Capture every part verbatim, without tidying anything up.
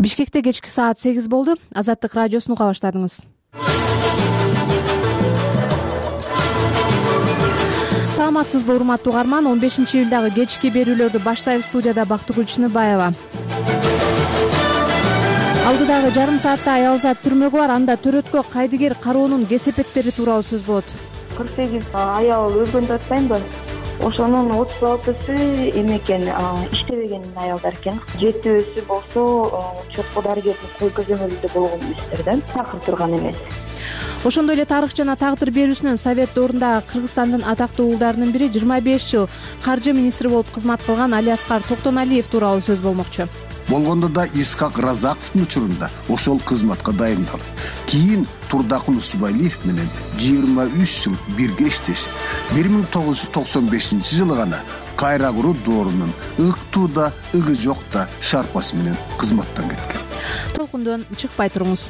Бишкекте кечки саат сегиз болду. Азаттык радиосун уга баштадыңыз. Саламатсызбы урматтуу угарман, он бешинчи июлдагы кечки берүүлөрдү баштайбыз. Студияда Бактыгүл Чыныбаева. Алдыдагы жарым саатта аялзат түрмөгү бар. Анда төрөткө кайдыгер кароонун кесепеттери тууралуу сөз болот. кырк сегиз аял өлгөндү атпаймынбы? Ошонун отуз алтысы эме экен, иштебеген аялдар экен. Жетөөсү болсо чокко дарыгердин кой көзөмөлүндө болгон эместер да, такыр турган эмес. Ошондой эле тарых жана тагдыр берүүсүнөн Совет доорунда Кыргызстандын атактуу уулдарынын бири жыйырма беш жыл каржы министри болуп кызмат кылган Алиаскар Токтоналиев тууралуу сөз болмокчу. Болгондо да Исхак Разаковдун учурунда ошол кызматка дайындалып, кийин Турдакун Усубайлиев менен жыйырма үч жыл бирге иштешип, бир миң тогуз жүз токсон бешинчи жылы гана кайра куруу доорунун ыктуу да ыгы жок да шарпасы менен кызматтан кеткен. Толкундон чыкпай туруңуз.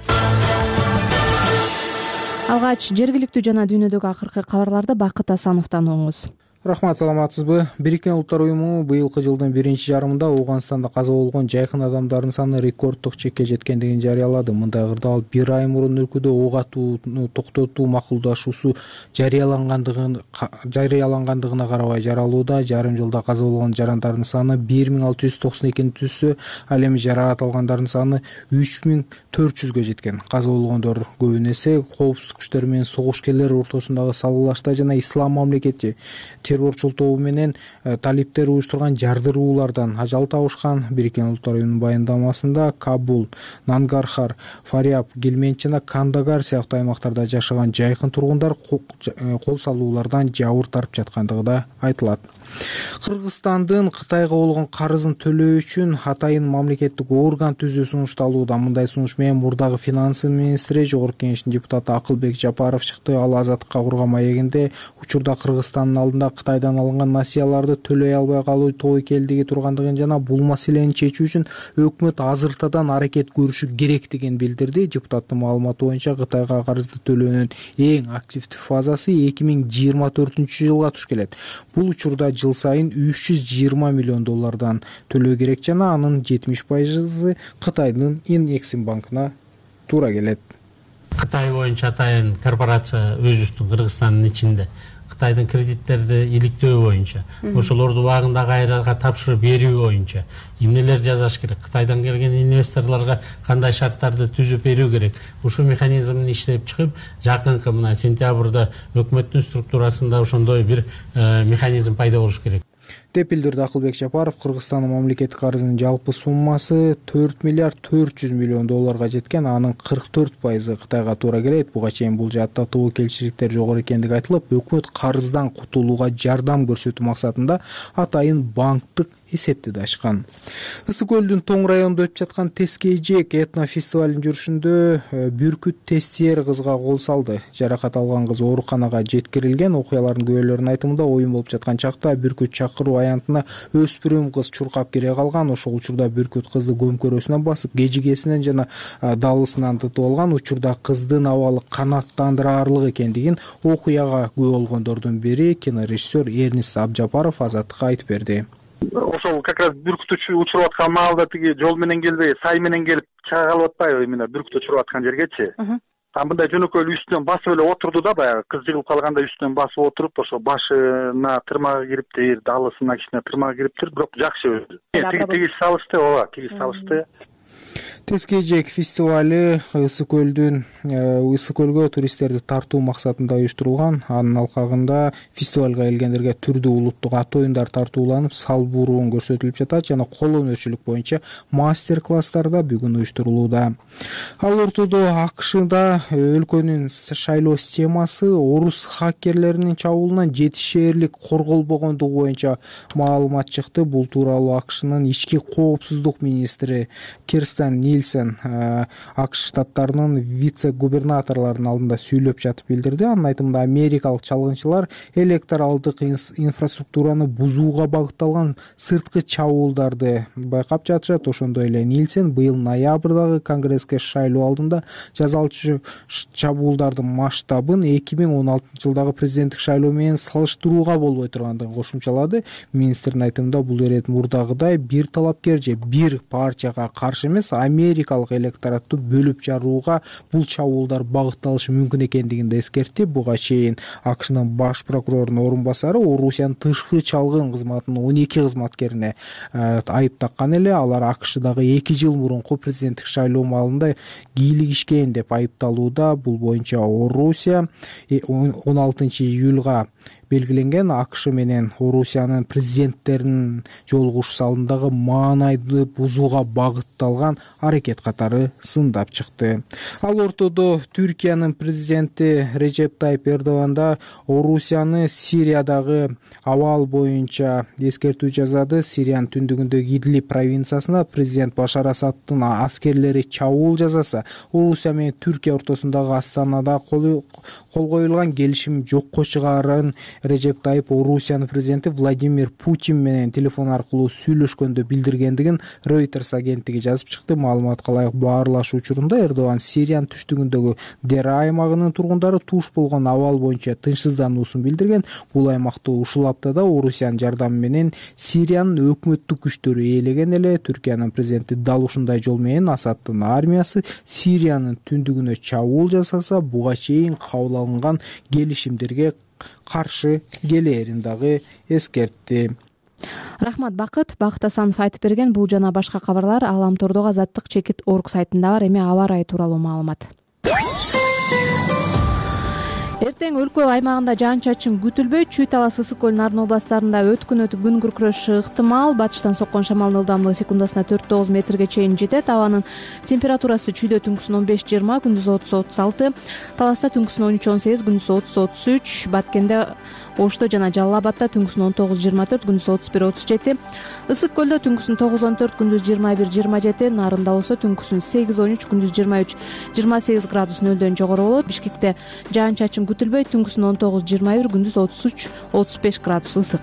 Алгач жергиликтүү жана дүйнөдөгү акыркы кабарларды Бакыт Асановдон угуңуз. Рахмат, саламатсызбы? Бириккен Улуттар уюму быйылкы жылдын биринчи жарымында Ооганстанда каза болгон жайкын адамдардын саны рекорддук чекке жеткендигин жарыялады. Мындай кырдаал бир ай мурун өлкөдө ок атууну токтотуу макулдашуусу жарыялангандыгын жарыялангандыгына карабай жаралууда. Жарым жылда каза болгон жарандардын саны бир миң алты жүз токсон экини түзсө, ал эми жаракат алгандардын саны үч миң төрт жүзгө жеткен. Каза болгондор көбүн эсе коопсуздук күчтөрү менен согушкерлер ортосундагы салгылашта жана ислам мамлекети террорчул тобу менен талиптер уюштурган жардыруулардан ажал табышкан. Бириккен Улуттар уюмунун баяндамасында Кабул, Нангархар, Фаряб, Гелмент жана Кандагар сыяктуу аймактарда жашаган жайкын тургундар кол салуулардан жабыр тарып жаткандыгы да айтылат. Кыргызстандын Кытайга болгон карызын төлөө үчүн атайын мамлекеттик орган түзүү сунушталууда. Мындай сунуш менен мурдагы финанс министри, Жогорку Кеңештин депутаты Акылбек Жапаров чыкты. Ал Азаттыкка курган маегинде учурда Кыргызстандын алдында Кытайдан алынган насыяларды төлөй албай калуу тобокелдиги тургандыгын жана бул маселени чечүү үчүн өкмөт азыртадан аракет көрүшү керектигин билдирди. Депутаттын маалыматы боюнча Кытайга карызды төлөөнүн эң активдүү фазасы эки миң жыйырма төртүнчү жылга туш келет. Бул учурда жыл сайын үч жүз жыйырма миллион доллардан төлөө керек жана анын жетимиш пайызы Кытайдын Инэксимбанкына туура келет. Кытай боюнча атайын корпорация өзүбүздүн Кыргызстандын ичинде Кытайдын кредиттерди иликтөө боюнча, ошолорду убагында кайрага тапшырып берүү боюнча эмнелер жасаш керек, Кытайдан келген инвесторлорго кандай шарттарды түзүп берүү керек. Ушул механизмин иштеп чыгып, жакынкы мына сентябрда өкмөттүн структурасында ошондой бир механизм пайда болуш керек деп билдирди Акылбек Жапаров. Кыргызстандын мамлекеттик карызынын жалпы суммасы төрт миллиард төрт жүз миллион долларга жеткен. Анын кырк төрт пайызы Кытайга туура келет. Буга чейин бул жаатта тобокелчиликтер жогору экендиги айтылып, өкмөт карыздан кутулууга жардам көрсөтүү максатында атайын банктык эсепти да ачкан. Ысык көлдүн Тоң районунда өтүп жаткан Тескейжек этно фестивалынын жүрүшүндө бүркүт тестиер кызга кол салды. Жаракат алган кыз ооруканага жеткирилген. Окуялардын күбөлөрүнүн айтымында оюн болуп жаткан чакта бүркүт чакыруу аянтына өспүрүм кыз чуркап кире калган. Ошол учурда бүркүт кызды көмкөрөсүнөн басып, кежигесинен жана далысынан тытып алган. Учурда кыздын абалы канааттандыраарлык экендигин окуяга күбө болгондордун бири кинорежиссер Эрнис Абжапаров Азаттыкка айтып берди. Ошол как раз бүркүт учуруп аткан маалда тиги жол менен келбей, сай менен келип чыга калып атпайбы, эмне бүркүт учуруп аткан жергечи. А мындай жөнөкөй үстүнөн басып эле отурду да, баягы кыз жыгылып калганда үстүнөн басып отуруп, ошо башына тырмагы кириптир, далысына кичине тырмагы кириптир, бирок жакшы өзү. Тигиз салышты, ооба, тигиз салышты. Тескейжек фестивалы Ысык көлдүн Ысык көлгө туристтерди тартуу максатында уюштурулган. Анын алкагында фестивалга келгендерге түрдүү улуттук ат оюндар тартууланып, салбуруун көрсөтүлүп жатат жана кол өнөрчүлүк боюнча мастер-класстар да бүгүн уюштурулууда. Ал ортодо АКШда өлкөнүн шайлоо системасы орус хакерлеринин чабуулунан жетишээрлик корголбогондугу боюнча маалымат чыкты. Бул тууралуу АКШнын ички коопсуздук министри Кирстен Нильсен АКШ штаттарынын вице-губернаторлорунун алдында сүйлөп жатып билдирди. Анын айтымында америкалык чалгынчылар электоралдык инфраструктураны бузууга багытталган сырткы чабуулдарды байкап жатышат. Ошондой эле Нильсен быйыл ноябрдагы конгресске шайлоо алдында жазалчу чабуулдардын масштабын эки миң он алтынчы жылдагы президенттик шайлоо менен салыштырууга болбой тургандыгын кошумчалады. Министрдин айтымында бул ирет мурдагыдай бир талапкер же бир партияга каршы эмес, америкалык электоратты бөлүп жарууга бул чабуулдар багытталышы мүмкүн экендигин да эскертти. Буга чейин АКШнын баш прокурорунун орун басары Орусиянын тышкы чалгын кызматынын он эки кызматкерине айып таккан эле. Алар АКШдагы эки жыл мурунку президенттик шайлоо маалында кийлигишкен деп айыпталууда. Бул боюнча Орусия он алтынчы июлга белгиленген АКШ менен Орусиянын президенттеринин жолугушуусу алдындагы маанайды бузууга багытталган аракет катары сындап чыкты. Ал ортодо Түркиянын президенти Режеп Тайип Эрдоган да Орусияны Сириядагы абал боюнча эскертүү жасады. Сириянын түндүгүндөгү Идлиб провинциясына президент Башар Асаддын аскерлери чабуул жасаса, Орусия менен Түркия ортосундагы Астанада кол коюлган келишим жокко чыгаарын Режеп Тайип Орусиянын президенти Владимир Путин менен телефон аркылуу сүйлөшкөндө билдиргендигин Reuters агенттиги жазып чыкты. Маалыматка ылайык баарлашуу учурунда Эрдоган Сириянын түштүгүндөгү Дера аймагынын тургундары туш болгон абал боюнча тынчсыздануусун билдирген. Бул аймакты ушул аптада Орусиянын жардамы менен Сириянын өкмөттүк күчтөрү ээлеген эле. Түркиянын президенти дал ушундай жол менен Асаддын армиясы Сириянын түндүгүнө чабуул жасаса, буга чейин кабыл алынган келишимдерге каршы келээрин дагы эскертти. Рахмат Бакыт. Бакыт Асанов айтып берген бул жана башка кабарлар Аламтордогу азаттык чекит орг сайтында бар. Эми аба ырайы тууралуу маалымат. Эртең өлкө аймагында жаан-чачын күтүлбөйт. Чүй талас ысык көл Нарын областарында өткүнөтү күн күркүрөшү ыктымал. Батыштан соккон шамалдын ылдамдыгы секундасына төрт тогуз метрге чейин жетет. Абанын температурасы чүйдө түнкүсүн он беш жыйырма, күндүз отуз отуз алты, таласта түнкүсүн он үч он сегиз, күндүз отуз отуз үч, Баткенде, Ошто жана Жалал Абадта түнкүсүн он тогуз жыйырма төрт, күндүз отуз бир отуз жети, Ысык көлдө түнкүсүн тогуз он төрт, күндүз жыйырма бир жыйырма жети, Нарында болсо түнкүсүн сегиз он үч, күндүз жыйырма үч жыйырма сегиз градус нөлдөн жогору болот. Бишкекте жаан-чачын күтүлбөйт. Түнкүсүн он тогуз жыйырма бир, күндүз отуз үч отуз беш градус ысык.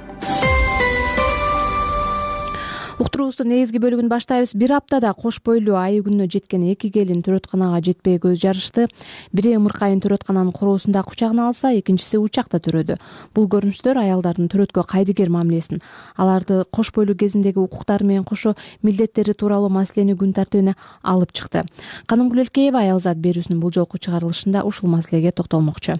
Уктуруубуздун негизги бөлүгүн баштайбыз. Бир аптада кош бойлуу айы күнүнө жеткен эки келин төрөтканага жетпей көз жарышты. Бири ымыркайын төрөткананын короосунда кучагына алса, экинчиси учакта төрөдү. Бул көрүнүштөр аялдардын төрөткө кайдыгер мамилесин, аларды кош бойлуу кезиндеги укуктары менен кошо милдеттери тууралуу маселени күн тартибине алып чыкты. Каным Гүлөлкеева Аялзат берүүсүнүн бул жолку чыгарылышында ушул маселеге токтолмокчу.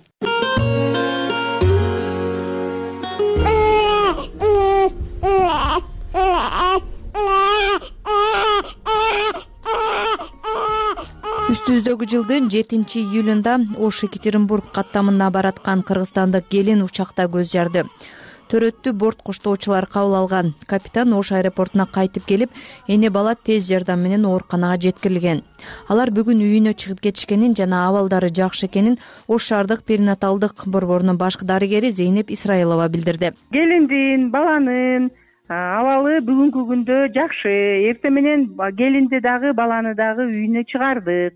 Үстүбүздөгү жылдын жетинчи июлунда Ош Екатеринбург каттамына бараткан кыргызстандык келин учакта көз жарды. Төрөттү борт коштоочулар кабыл алган. Капитан Ош аэропортуна кайтып келип, эне бала тез жардам менен ооруканага жеткирилген. Алар бүгүн үйүнө чыгып кетишкенин жана абалдары жакшы экенин Ош шаардык перинаталдык борборунун баш дарыгери Зейнеп Исраилова билдирди. Келиндин, баланын абалы бүгүнкү күндө жакшы. Эртең менен келинди дагы, баланы дагы үйүнө чыгардык.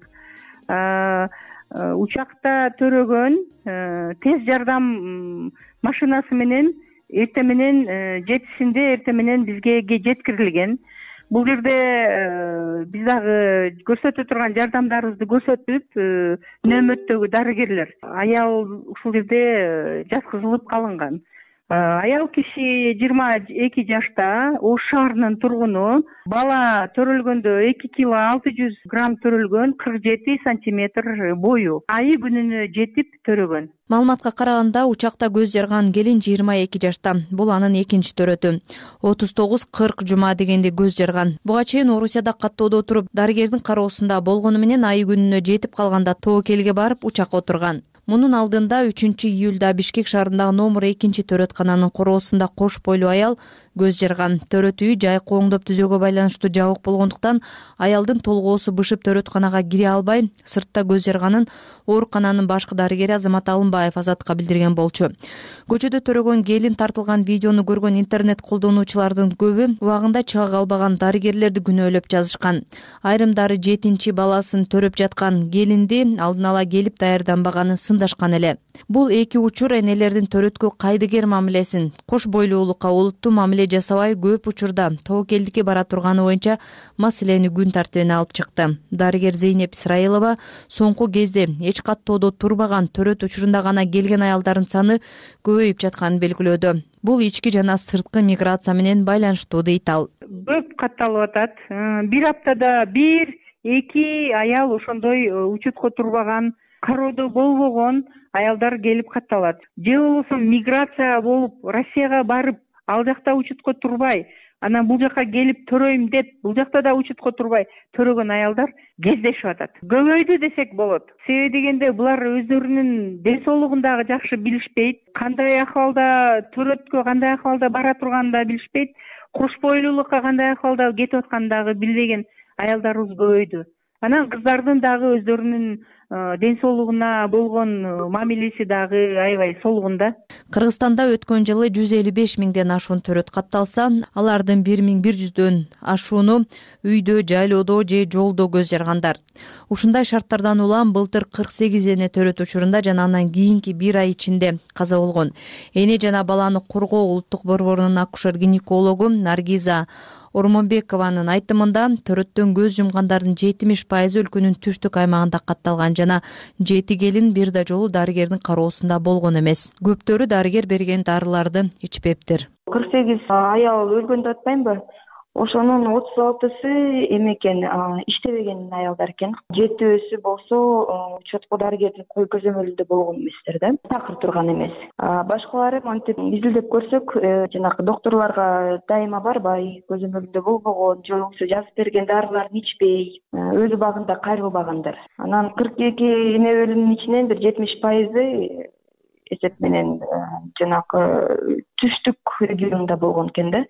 Учакта төрөгөн тез жардам машинасы менен эртең менен жетисинде эртең менен бизге жеткирилген. Бул жерде биз дагы көрсөтө турган жардамдарыбызды көрсөтүп, нөөмөттөгү дарыгерлер аял ушул жерде жаткызылып калынган. Аял киши жыйырма эки жашта, Ош шаарынын тургуну. Бала төрөлгөндө эки кило алты жүз грамм төрөлгөн, кырк жети сантиметр бою. Айы күнүнө жетип төрөгөн. Маалыматка караганда учакта көз жарган келин жыйырма эки жашта. Бул анын экинчи төрөтү. отуз тогуз кырк жума дегенде көз жарган. Буга чейин Орусияда каттоодо отуруп, дарыгердин кароосунда болгону менен айы күнүнө жетип калганда тобокелге барып учакка отурган. Мунун алдында үчүнчү июлда Бишкек шаарындагы номер экинчи төрөткананын короосунда кош бойлуу аял көз жарган. Төрөт үйү жайкы оңдоп түзөөгө байланыштуу жабык болгондуктан аялдын толгоосу бышып төрөтканага кире албай сыртта көз жарганын оорукананын башкы дарыгери Азамат Алымбаев Азатка билдирген болчу. Көчөдө төрөгөн келин тартылган видеону көргөн интернет колдонуучулардын көбү убагында чыга калбаган дарыгерлерди күнөөлөп жазышкан. Айрымдары жетинчи баласын төрөп жаткан келинди алдын ала келип даярданбаганын сындашкан эле. Бул эки учур энелердин төрөткө кайдыгер мамилесин, кош бойлуулукка олуттуу мамиле жасабай көп учурда тобокелдикке бара турганы боюнча маселени күн тартибине алып чыкты. Дарыгер Зейнеп Исраилова соңку кезде эч каттоодо турбаган төрөт учурунда гана келген аялдардын саны көбөйүп жатканын белгилөөдө. Бул ички жана сырткы миграция менен байланыштуу дейт ал. Көп катталып атат. Бир аптада бир эки аял ошондой учетко турбаган, кароодо болбогон аялдар келип катталат. Же болбосо миграция болуп Россияга барып, ал жакта учетко турбай, анан бул жака келип төрөйм деп, бул жакта да учетко турбай төрөгөн аялдар кездешип атат. Көбөйдү десек болот. Себеби дегенде булар өздөрүнүн ден соолугун дагы жакшы билишпейт. Кандай акыбалда төрөткө, кандай акыбалда бара турганын да билишпейт. Кош бойлуулукка кандай акыбалда кетип атканын дагы билбеген аялдарыбыз көбөйдү. Анан кыздардын дагы өздөрүнүн ден соолугуна болгон мамилеси дагы аябай солгун да. Кыргызстанда өткөн жылы жүз элүү беш миңден ашуун төрөт катталса, алардын бир миң бир жүздөн ашууну үйдө, жайлоодо же жолдо көз жаргандар. Ушундай шарттардан улам былтыр кырк сегиз эне төрөт учурунда жана андан кийинки бир ай ичинде каза болгон. Эне жана баланы коргоо улуттук борборунун акушер-гинекологу Наргиза Ормонбекованын айтымында төрөттөн көз жумгандардын жетимиш пайызы өлкөнүн түштүк аймагында катталган жана жети келин бир да жолу дарыгердин кароосунда болгон эмес. Көптөрү дарыгер берген дарыларды ичпептир. кырк сегиз аял өлгөн деп атпаймынбы? Ошонун отуз алтысы эме экен, иштебеген аялдар экен. Жетөөсү болсо учетко дарыгердин кой көзөмөлүндө болгон эместер да. Такыр турган эмес. Башкалары мынтип изилдеп көрсөк, жанагы докторлорго дайыма барбай, көзөмөлүндө болбогон, же болбосо жазып берген дарыларды ичпей, өз убагында кайрылбагандар. Анан кырк эки эне өлүмүнүн ичинен бир жетимиш пайызы эсеп менен жанагы түштүк регионунда болгон экен да.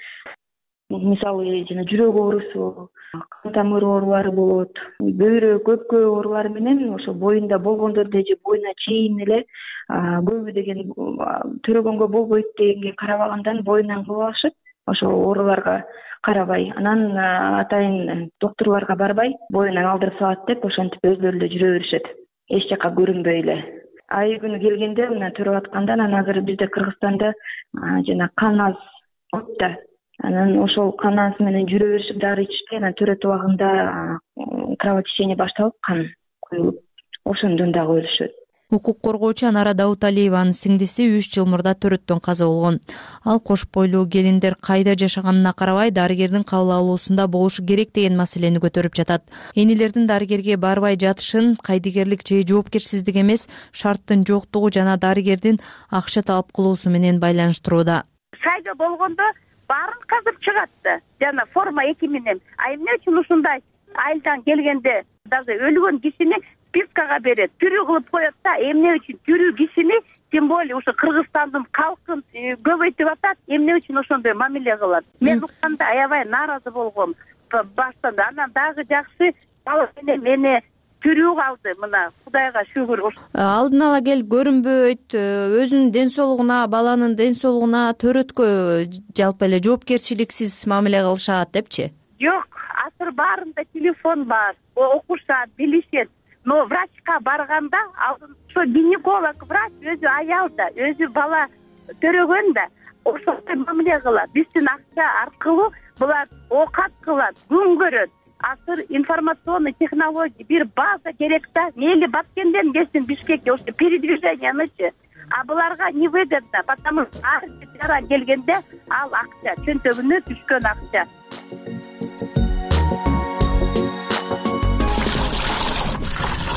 Мисалы, жана жүрөк оорусу, кан тамыр оорулары болот. Бөйрө көпкө оорулары менен ошо боюнда болгондорду же боюна чейин эле көбү деген төрөгөнгө болбойт дегенге карабагандан боюнан кылып алышып, ошо ооруларга карабай, анан атайын докторлорго барбай, боюнан алдырып салат деп ошентип өздөрү эле жүрө беришет. Эч жака көрүнбөй эле. Ай күнү келгенде мына төрөп атканда анан азыр бизде Кыргызстанда жана кан аз да. Анан ошол кан аз менен жүрө беришип, дары ичишпей, анан төрөт убагында кровотечение башталып, кан куюлуп, ошондон дагы өлүшөт. Укук коргоочу Анара Дауталиеванын сиңдиси үч жыл мурда төрөттөн каза болгон. Ал кош бойлуу келиндер кайда жашаганына карабай дарыгердин кабыл алуусунда болушу керек деген маселени көтөрүп жатат. Энелердин дарыгерге барбай жатышын кайдыгерлик же жоопкерсиздик эмес, шарттын жоктугу жана дарыгердин акча талап кылуусу менен байланыштырууда. Сайда болгондо баарын казып чыгат да. Жана форма эки менен. А эмне үчүн ушундай айылдан келгенде даже өлгөн кишини спискага берет, тирүү кылып коет да. Эмне үчүн тирүү кишини, тем более ушу Кыргызстандын калкын көбөйтүп атат, эмне үчүн ошондой мамиле кылат? Мен укканда аябай нааразы болгом баштан. Анан дагы жакшы бала менен мени тирүү калды, мына Кудайга шүгүр. Алдын ала келип көрүнбөйт, өзүнүн ден соолугуна, баланын ден соолугуна, төрөткө жалпы эле жоопкерчиликсиз мамиле кылышат депчи? Жок, азыр баарында телефон бар, окушат, билишет. Но врачка барганда, ошо гинеколог врач өзү аял да, өзү бала төрөгөн да, ошондой мамиле кылат. Биздин акча аркылуу булар оокат кылат, күн көрөт. Азыр информационный технология бир база керек да. Мейли Баткенден келсин Бишкекке ошо передвижениянычы. А буларга невыгодно, потому что ар жара келгенде ал акча, чөнтөгүнө түшкөн акча.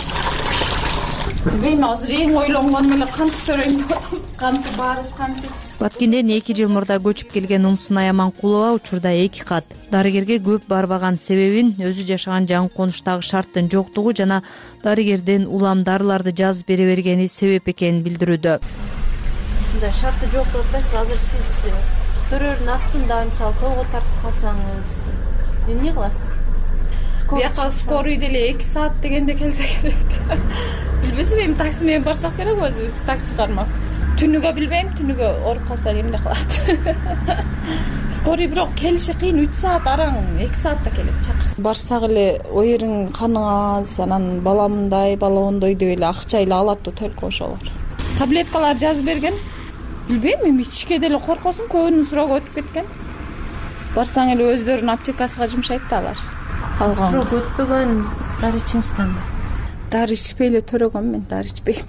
Мен азыр эң ойлонгонум эле кантип төрөйм деп атам. Кантип барып, кантип Баткенден эки жыл мурда көчүп келген Умсунай Аманкулова учурда эки кат. Дарыгерге көп барбаган себебин өзү жашаган жаңы конуштагы шарттын жоктугу жана дарыгерден улам дарыларды жазып бере бергени себеп экенин билдирүүдө. Мындай шарты жок деп атпайсызбы? Азыр сиз төрөөрдүн астында мисалы толго тартып калсаңыз эмне кыласыз? Бияка скорый деле эки саат дегенде келсе керек. Билбесем, эми такси менен барсак керек өзүбүз, такси кармап. Түнүгө билбейм, түнүгө ооруп калса эмне кылат? Скорый бирок келиши кыйын, үч саат араң, эки саатта келип чакырса. Барсак эле оериң каның аз, анан бала мындай, бала ондой деп эле акча эле алат да только ошолор. Таблеткалар жазып берген. Билбейм, эми ичке деле коркосуң, көбүнүн срогу өтүп кеткен. Барсаң эле өздөрүнүн аптекасына жумшайт да алар. Алган. Срок өтпөгөн дары ичиңизби? Дары ичпей эле төрөгөм, мен дары ичпейм.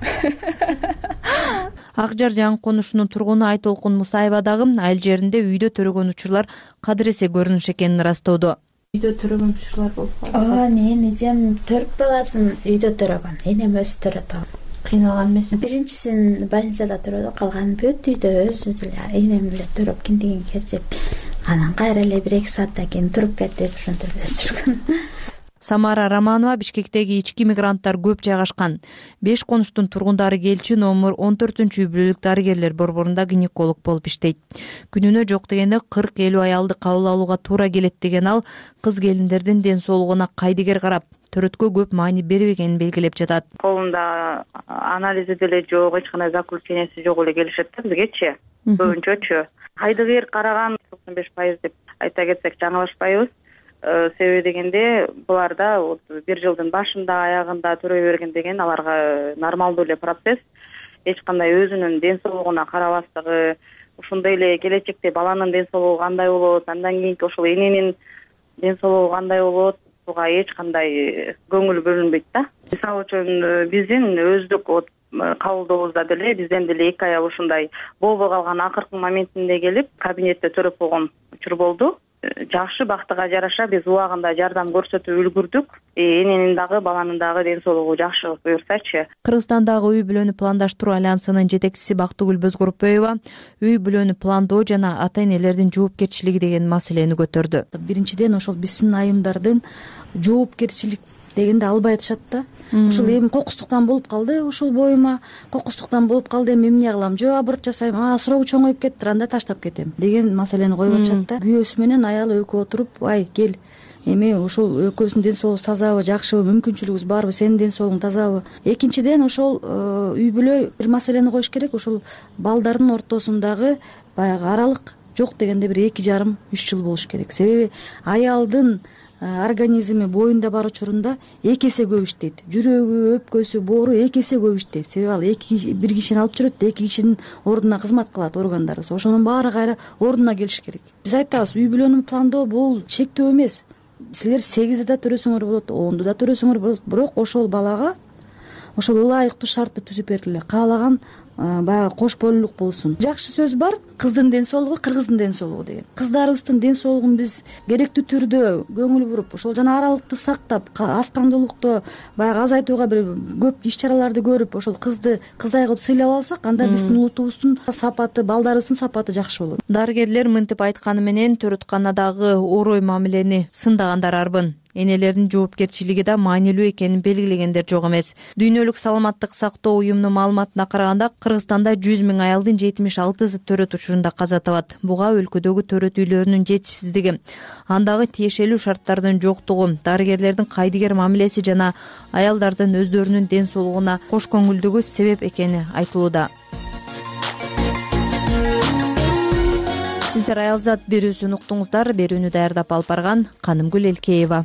Ак Жар жаңы конушунун тургуну Айтолкун Мусаева дагы айыл жеринде үйдө төрөгөн учурлар кадыр эсе көрүнүш экенин ырастоодо. Үйдө төрөгөн учурлар болуп калды. Ооба, менин эжем төрт баласын үйдө төрөгөн, энем өзү төрөдү. Кыйналган эмеси? Биринчисин больницада төрөдү, калганын бүт үйдө өзү деле энем эле төрөп киндигин кесип, анан кайра эле бир эки сааттан кийин туруп кетип ошентип эле жүргөн. Самара Романова Бишкектеги ички мигранттар көп жайгашкан беш конуштун тургундары келчү номер он төртүнчү үй бүлөлүк дарыгерлер борборунда гинеколог болуп иштейт. Күнүнө жок дегенде кырк элүү аялды кабыл алууга туура келет деген ал кыз келиндердин ден соолугуна кайдыгер карап, төрөткө көп маани бербегенин белгилеп жатат. Колунда анализи деле жок, эч кандай заключенияси жок эле келишет да бизгечи. Көбүнчөчү кайдыгер караган токсон беш пайыз деп айта кетсек жаңылышпайбыз. Себеби дегенде буларда бир жылдын башында аягында төрөй берген деген аларга нормалдуу эле процесс. Эч кандай өзүнүн ден соолугуна карабастыгы, ошондой эле келечекте баланын ден соолугу кандай болот, андан кийинки ошол эненин ден соолугу кандай болот, буга эч кандай көңүл бөлүнбөйт да. Мисалы үчүн биздин өздүк кабылдообузда деле бизден деле эки аял ушундай болбой калган акыркы моментинде келип кабинетте төрөп койгон учур болду. Жакшы, бактыга жараша биз убагында жардам көрсөтүп үлгүрдүк. Эненин дагы баланын дагы ден соолугу жакшы буюрсачы. Кыргызстандагы үй бүлөнү пландаштыруу альянсынын жетекчиси Бактыгүл Бөзгөрпөева үй бүлөнү пландоо жана ата-энелердин жоопкерчилиги деген маселени көтөрдү. Биринчиден ошол биздин айымдардын жоопкерчилик дегенди албай атышат да. Ушул эми кокустуктан болуп калды, ушул боюма кокустуктан болуп калды, эми эмне кылам? Жөө аборт жасайм, а срогу чоңоюп кетти, анда таштап кетем деген маселени коюп атышат да. Күйөөсү менен аялы экөө отуруп, ай кел, эми ушул экөөсүнүн ден соолугу тазабы, жакшыбы, мүмкүнчүлүгүбүз барбы, сенин ден соолугуң тазабы? Экинчиден ошол үй бүлө бир маселени коюш керек, ошол балдардын ортосундагы баягы аралык жок дегенде бир эки жарым үч жыл болуш керек. Себеби аялдын организми боюнда бар учурунда эки эсе көп иштейт. Жүрөгү, өпкөсү, боору эки эсе көп иштейт. Себеби ал эки бир кишини алып жүрөт, эки кишинин ордуна кызмат кылат органдарыбыз. Ошонун баары кайра ордуна келиш керек. Биз айтабыз, үй бүлөнү пландоо бул чектөө эмес. Силер сегизде да төрөсөңөр болот, онду да төрөсөңөр болот, бирок ошол балага ошол ылайыктуу шартты түзүп бергиле. Каалаган баягы кош бойлуулук болсун. Жакшы сөз бар, кыздын ден соолугу кыргыздын ден соолугу деген. Кыздарыбыздын ден соолугун биз керектүү түрдө көңүл буруп, ошол жана аралыкты сактап, аскандуулукту баягы азайтууга бир көп иш чараларды көрүп, ошол кызды кыздай кылып сыйлап алсак, анда биздин улутубуздун сапаты, балдарыбыздын сапаты жакшы болот. Дарыгерлер мынтип айтканы менен төрөтканадагы орой мамилени сындагандар арбын. Энелердин жоопкерчилиги да маанилүү экенин белгилегендер жок эмес. Дүйнөлүк саламаттык сактоо уюмунун маалыматына караганда, Кыргызстанда жүз миң аялдын жетимиш алтысы төрөт учурунда каза табат. Буга өлкөдөгү төрөт үйлөрүнүн жетишсиздиги, андагы тиешелүү шарттардын жоктугу, дарыгерлердин кайдыгер мамилеси жана аялдардын өздөрүнүн ден соолугуна кош көңүлдүгү себеп экени айтылууда. Сиздер Аялзат берүүсүн уктуңуздар. Берүүнү даярдап алып барган Канымгүл Элкеева.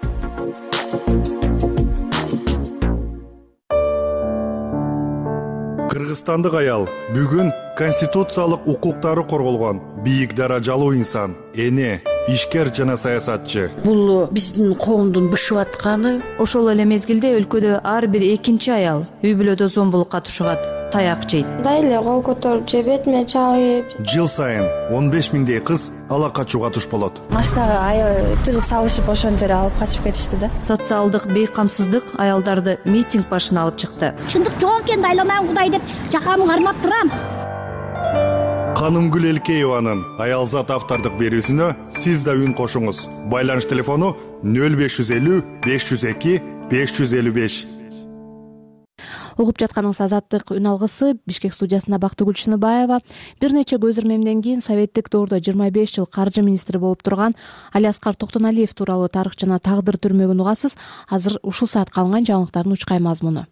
Кыргызстандык аял бүгүн конституциялык укуктары корголгон бийик даражалуу инсан, эне, ишкер жана саясатчы. Бул биздин коомдун бышып атканы. Ошол эле мезгилде өлкөдө ар бир экинчи аял үй бүлөдө зомбулукка тушугат, таяк жейт. Мындай эле кол көтөрүп же бетиме чабып. Жыл сайын он беш миңдей кыз ала качууга туш болот. Машинага аябай тыгып салышып ошентип алып качып кетишти да. Социалдык бейкамсыздык аялдарды митинг башына алып чыкты. Чындык жок экен, айламан Кудай деп жакамды кармап турам. Ханымгүл Элкееванын Аялзат автордук берүүсүнө сиз да үн кошуңуз. Байланыш телефону нөл беш жүз элүү беш жүз эки беш жүз элүү беш. Угуп жатканыңыз Азаттык үн алгысы. Бишкек студиясында Бактыгүл Чыныбаева. Бир нече көз ирмемден кийин советтик доордо жыйырма беш жыл каржы министри болуп турган Алиаскар Токтоналиев тууралуу тарых жана тагдыр түрмөгүн угасыз. Азыр ушул саатка алынган жаңылыктардын учкай мазмуну.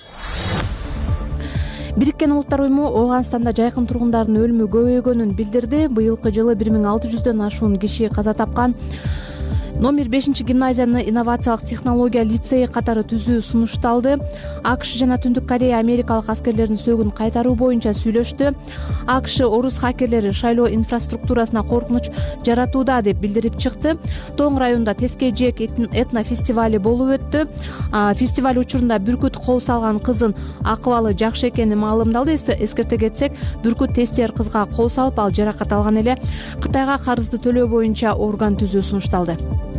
Бириккен Улуттар уюму Ооганстанда жайкын тургундардын өлүмү көбөйгөнүн билдирди. Быйылкы жылы бир миң алты жүздөн ашуун киши каза тапкан. Номер бешинчи гимназияны инновациялык технология лицейи катары түзүү сунушталды. АКШ жана Түндүк Корея америкалык аскерлердин сөөгүн кайтаруу боюнча сүйлөштү. АКШ орус хакерлери шайлоо инфраструктурасына коркунуч жаратууда деп билдирип чыкты. Тоң районунда Тескей Жээк этно фестивали болуп өттү. Фестиваль учурунда бүркүт кол салган кыздын акыбалы жакшы экени маалымдалды. Эскерте кетсек, бүркүт тестер кызга кол салып, ал жаракат алган эле. Кытайга карызды төлөө боюнча орган түзүү сунушталды.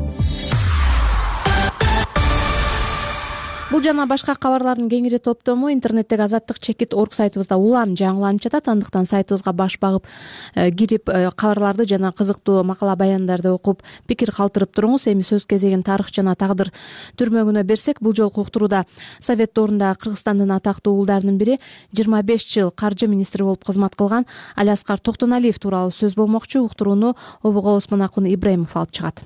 Бул жана башка кабарлардын кеңири топтому интернеттеги азаттык чекит точка орг сайтыбызда улам жаңыланып жатат. Андыктан сайтыбызга баш багып кирип кабарларды жана кызыктуу макала баяндарды окуп пикир калтырып туруңуз. Эми сөз кезегин тарых жана тагдыр түрмөгүнө берсек, бул жолку уктурууда Совет доорунда Кыргызстандын атактуу уулдарынын бири жыйырма беш жыл каржы министри болуп кызмат кылган Алиаскар Токтоналиев тууралуу сөз болмокчу. Уктурууну Обого Осмон Акун Ибраимов алып чыгат.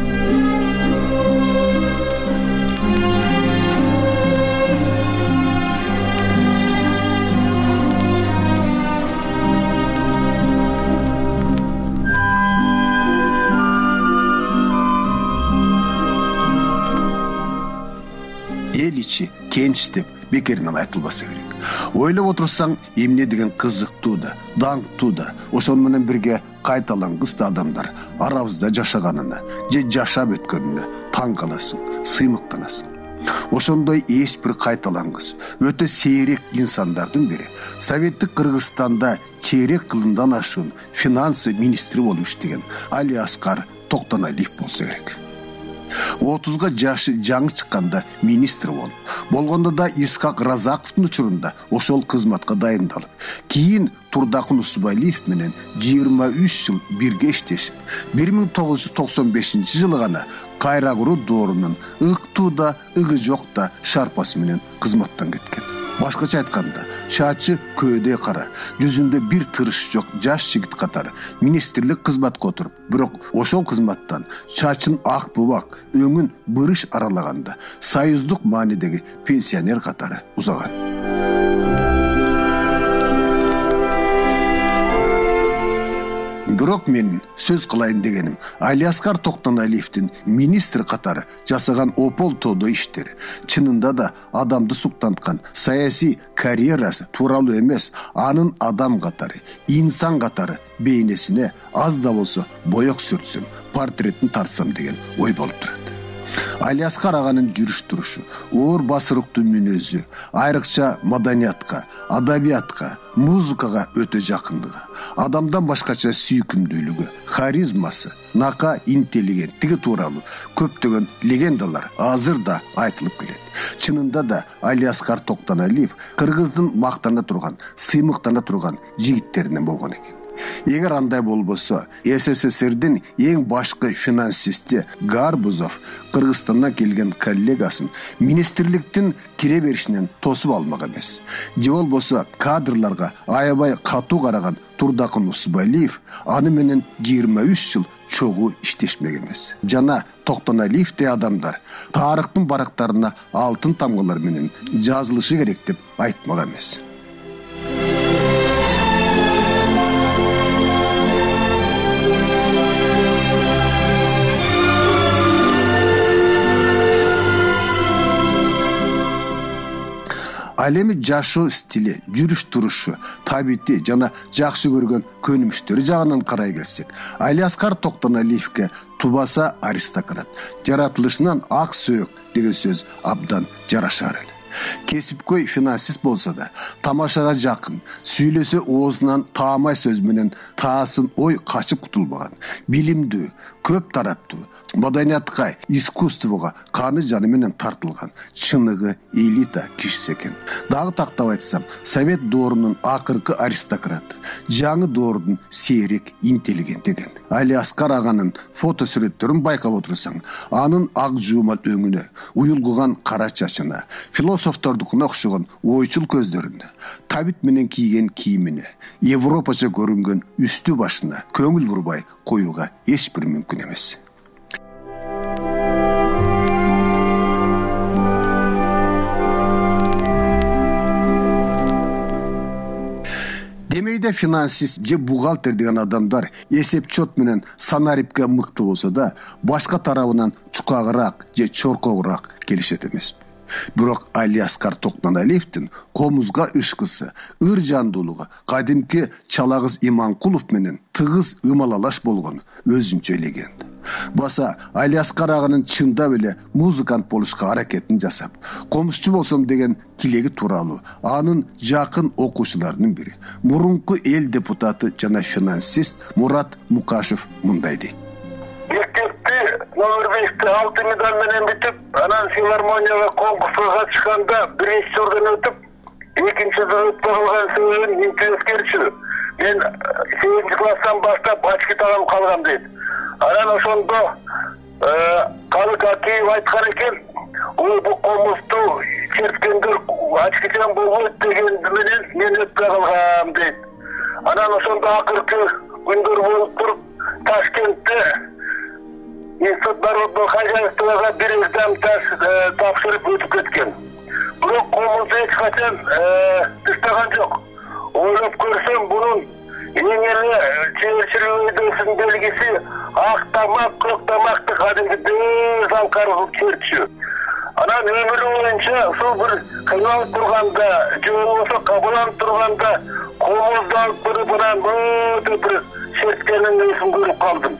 Эл ичи кенч деп бекеринен айтылбаса керек. Ойлоп отурсаң, эмне деген кызыктуу да, даңктуу да, ошону менен бирге кайталангыс адамдар арабызда жашаганына же жашап өткөнүнө таң каласың, сыймыктанасың. Ошондой эч бир кайталангыс өтө сейрек инсандардын бири Советтик Кыргызстанда чейрек кылымдан ашуун финанс министри болуп иштеген Алиаскар Токтоналиев болсо керек. отузга жашы жаңы чыкканда министр болуп, болгондо да Исхак Разаковдун учурунда ошол кызматка дайындалып, кийин Турдакун Усубалиев менен жыйырма үч жыл бирге иштешип, бир миң тогуз жүз токсон бешинчи жылы гана кайра куруу доорунун ыктуу да, ыгы жок да шарпасы менен кызматтан кеткен. Башкача айтканда, чачы көөдөй кара, жүзүндө бир тырыш жок жаш жигит катары министрлик кызматка отуруп, бирок ошол кызматтан чачын ак бубак, өңүн бырыш аралаганда союздук маанидеги пенсионер катары узаган. Бирок мен сөз кылайын дегеним, Алиаскар Токтоналиевдин министр катары жасаган опол тодо иштери чынында да адамды суктанткан саясий карьерасы тууралуу эмес, анын адам катары, инсан катары бейнесине аз да болсо боек сүртсөм, портреттин тартсам деген ой болуп турат. Алиаскар аганын жүрүш турушу, оор басырыктуу мүнөзү, айрыкча маданиятка, адабиятка, музыкага өтө жакындыгы, адамдан башкача сүйкүмдүүлүгү, харизмасы, нака интеллигенттиги тууралуу көптөгөн легендалар азыр да айтылып келет. Чынында да Алиаскар Токтоналиев Кыргыздын мактана турган, сыймыктана турган жигиттеринен болгон экен. Эгер андай болбосо, СССРдин эң башкы финансисти Гарбузов Кыргызстандан келген коллегасын министрликтин кире беришинен тосуп алмак эмес. Же болбосо кадрларга аябай катуу караган Турдакун Усубалиев аны менен жыйырма үч жыл чогуу иштешмек эмес. Жана Токтоналиевдей адамдар тарыхтын барактарына алтын тамгалар менен жазылышы керек деп айтмак эмес. Ал эми жашоо стили, жүрүш турушу, табити жана жакшы көргөн көнүмүштөрү жагынан карай келсек, Алиаскар Токтоналиевке тубаса аристократ, жаратылышынан ак сөөк деген сөз абдан жарашар эле. Кесипкөй финансист болсо да, тамашага жакын, сүйлөсө оозунан таамай сөз менен таасын ой качып кутулбаган, билимдүү, көп тараптуу маданиятка, искусствого каны жаны менен тартылган чыныгы элита кишиси экен. Дагы тактап айтсам, совет доорунун акыркы аристократы, жаңы доордун сейрек интеллигент экен. Алиаскар аганын фото сүрөттөрүн байкап отурсаң, анын ак жуумал өңүнө, уюлгуган кара чачына, философтордукуна окшогон ойчул көздөрүнө, табит менен кийген кийимине, европача көрүнгөн үстү башына көңүл бурбай коюуга эч бир мүмкүн эмес. Демейде финансист же бухгалтер деген адамдар эсеп-чот менен санарипке мыкты болсо да, башка тарабынан чукагыраак же чоркогураак келишет эмес. Бирок Алиаскар Токтоналиевдин комузга ышкысы, ыр жандуулугу кадимки Чалагыз Иманкулов менен тыгыз ымалалаш болгону өзүнчө легенда. Баса Алиаскар аганын чындап эле музыкант болушка аракетин жасап, комузчу болсом деген тилеги тууралуу анын жакын окуучуларынын бири, мурунку эл депутаты жана финансист Мурат Мукашев мындай дейт. Номер бешти алты медаль менен бүтүп, анан филармонияга конкурска катышканда биринчи турдан өтүп, экинчи турдан калган сөзүн интеллектуалчу. Мен сегизинчи класстан баштап очки тагам калган дейт. Анан ошондо Калык Акиев айткан экен, ул бу комузду черткендер очкичен болбойт деген менен мен өтпөй калгам дейт. Анан ошондо акыркы күндөр болуп туруп, Ташкентте Институт народного хозяйствога бир экзамен тапшырып өтүп кеткен. Бирок комузду эч качан тыштаган жок. Ойлоп көрсөм, бунун эң эле чечилүү өйдөсүнүн белгиси ак тамак, көк тамакты кадимки дөз алкарып чечүү. Анан өмүрү боюнча ушул бир кыйналып турганда, же болбосо кабыланып турганда комузду алып көрүп, анан өтө бир черткенин нерсин көрүп калдым.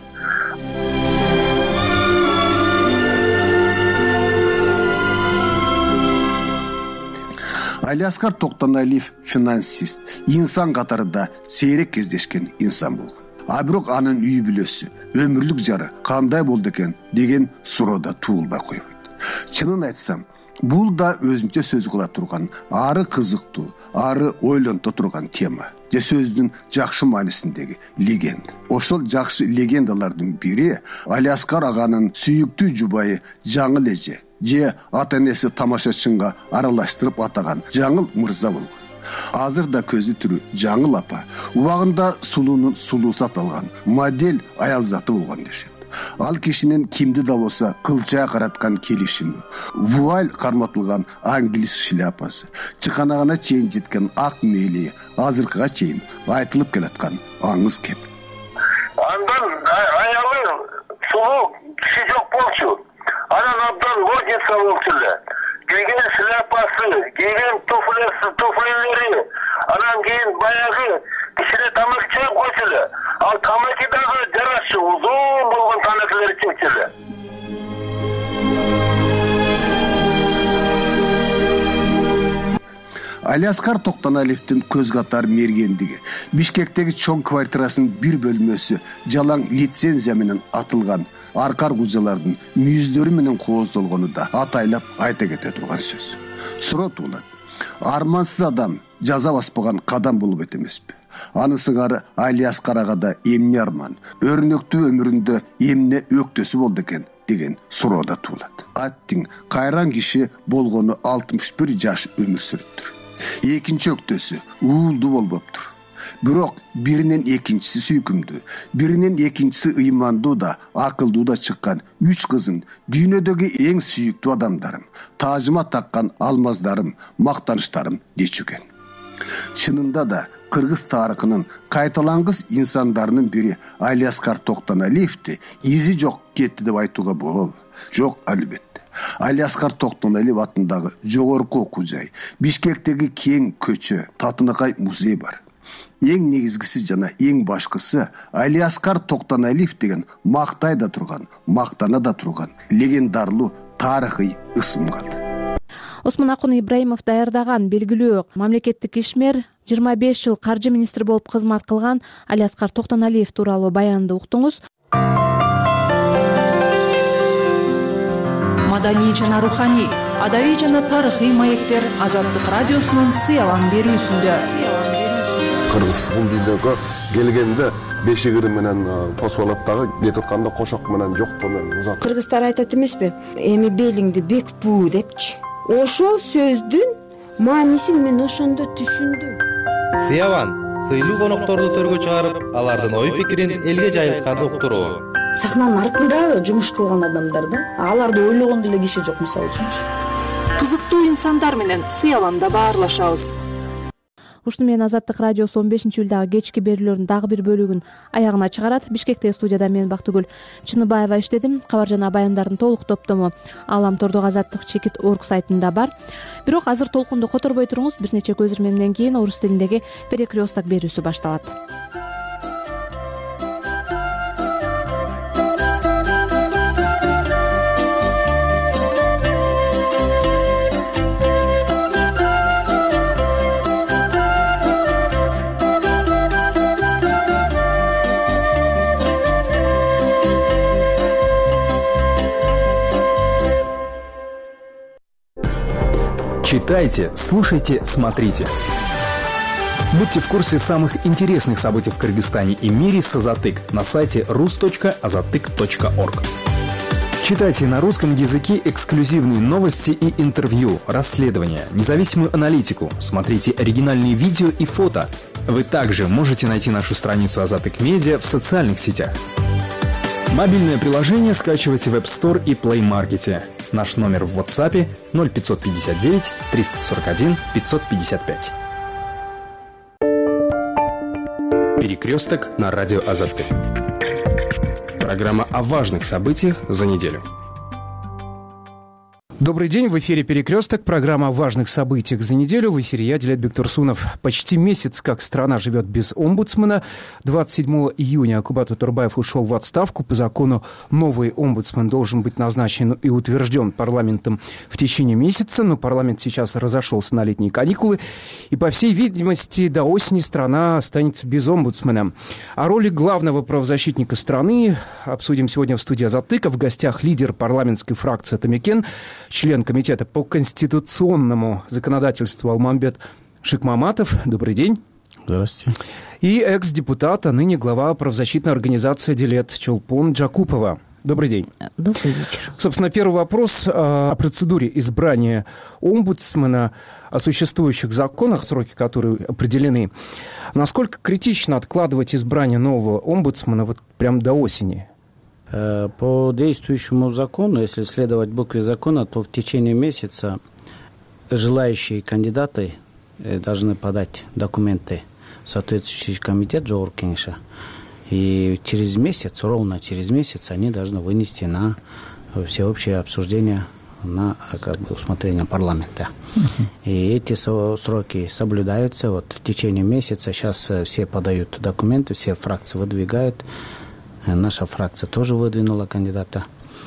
Алиаскар Токтоналиев финансист, инсан катарында сейрек кездешкен инсан болгон. А бирок анын үй бүлөсү, өмүрлүк жары кандай болду экен деген суроо да туулбай койбойт. Чынын айтсам, бул да өзүнчө сөз кыла турган, ары кызыктуу, ары ойлонто турган тема. Же сөздүн жакшы маанисиндеги легенда. Ошол жакшы легендалардын бири Алиаскар аганын сүйүктүү жубайы Жаңыл эже же ата-энеси тамашачынга аралаштырып атаган Жаңыл мырза болгон. Азыр да көзү түрү Жаңыл апа убагында сулуунун сулуусу аталган модель аял заты болгон дешет. Ал кишинин кимди да болсо кылчаа караткан келишими, вуаль карматылган англис шляпасы, чыканагына чейин жеткен ак мейли азыркыга чейин айтылып келаткан аңыз кеп. Андан аялы сулуу киши жок болчу. Анан абдан логика болчу эле. Кийген шляпасы, кийген туфлеси, туфлелери, анан кийин баягы кичине тамак чегип койчу эле. Ал тамаки дагы жарашы, узун болгон тамакилер чеччү эле. Алиаскар Токтоналиевдин көз катар мергендиги, Бишкектеги чоң квартирасынын бир бөлмөсү жалаң лицензия менен атылган аркар кужалардын мүйүздөрү менен кооздолгону да атайлап айта кете турган сөз. Суроо туулат. Армансыз адам жаза баспаган кадам болуп эмеспи? Аны сыңары Алиаскар агада эмне арман, өрнөктүү өмүрүндө эмне өктөсү болду экен деген суроо да туулат. Аттиң кайран киши болгону алтымыш бир жаш өмүр сүрүптүр. Экинчи өктөсү уулду болбоптур. Бирок биринен экинчиси сүйкүмдүү, биринен экинчиси ыймандуу да, акылдуу да чыккан үч кызым дүйнөдөгү эң сүйүктүү адамдарым, тажыма таккан алмаздарым, мактаныштарым дечүген. Чынында да кыргыз тарыхынын кайталангыс инсандарынын бири Алиаскар Токтоналиевди изи жок кетти деп айтууга болобу? Жок, албетте. Алиаскар Токтоналиев атындагы жогорку окуу жай, Бишкектеги кең көчө, Татынакай музей бар. Эң негизгиси жана эң башкысы Алиаскар Токтоналиев деген мактай да турган, мактана да турган легендарлуу тарыхый ысым калды. Осмонакун Ибраимов даярдаган белгилүү мамлекеттик ишмер жыйырма беш жыл каржы министри болуп кызмат кылган Алиаскар Токтоналиев тууралуу баянды уктуңуз. маданий жана руханий, адабий жана тарыхый маектер Азаттык радиосунун сыялан берүүсүндө. Кыргыз бул дүйнөгө келгенде бешигири менен тосуп дагы кетип атканда кошок менен жоктоо менен узат. Кыргыздар айтат эмеспи? Эми белиңди бек буу депчи. Ошол сөздүн маанисин мен ошондо түшүндүм. Сыялан сыйлуу конокторду төргө чыгарып, алардын ой пикирин элге жайылтканды уктуруу. Сахнанын артында жумуш кылган адамдар да, аларды ойлогон деле киши жок, мисалы үчүнчү. Кызыктуу инсандар менен сыяланда баарлашабыз. Ушуну менен Азаттык радиосу он бешинчи июлдагы кечки берүүлөрдүн дагы бир бөлүгүн аягына чыгарат. Бишкектеги студияда мен Бактыгүл Чыныбаева иштедим. Кабар жана баяндардын толук топтому Ааламтордогу Азаттык чекит орг сайтында бар. Бирок азыр толкунду которбой туруңуз, бир нече көзүрмемден кийин орус тилиндеги Перекресток берүүсү башталат. Читайте, слушайте, смотрите. Будьте в курсе самых интересных событий в Кыргызстане и мире с Азаттык на сайте рус точка азаттык точка орг. Читайте на русском языке эксклюзивные новости и интервью, расследования, независимую аналитику. Смотрите оригинальные видео и фото. Вы также можете найти нашу страницу Азаттык Медиа в социальных сетях. Мобильное приложение скачивайте в App Store и Play Market. Наш номер в WhatsApp ноль пятьсот пятьдесят девять триста сорок один пятьсот пятьдесят пять. Перекресток на радио Азаттык. Программа о важных событиях за неделю. Добрый день, в эфире «Перекресток», программа о важных событиях за неделю. В эфире я, Дилет Бектурсунов. Почти месяц, как страна живет без омбудсмена. двадцать седьмого июня Акубат Утурбаев ушел в отставку. По закону новый омбудсмен должен быть назначен и утвержден парламентом в течение месяца. Но парламент сейчас разошелся на летние каникулы. И, по всей видимости, до осени страна останется без омбудсмена. О роли главного правозащитника страны обсудим сегодня в студии Азаттыка. В гостях лидер парламентской фракции Атамекен, член комитета по конституционному законодательству Алмамбет Шикмаматов. Добрый день. Здравствуйте. И экс-депутат, а ныне глава правозащитной организации Дилет Чолпон Джакупова. Добрый день. Добрый вечер. Собственно, первый вопрос о процедуре избрания омбудсмена, о существующих законах, сроки которые определены. Насколько критично откладывать избрание нового омбудсмена вот прямо до осени? По действующему закону, если следовать букве закона, то в течение месяца желающие кандидаты должны подать документы в соответствующий комитет Жогорку Кеңеша. И через месяц, ровно через месяц, они должны вынести на всеобщее обсуждение, на как бы, усмотрение парламента. Uh-huh. И эти сроки соблюдаются. Вот в течение месяца сейчас все подают документы, все фракции выдвигают. Наша фракция тоже выдвинула кандидата.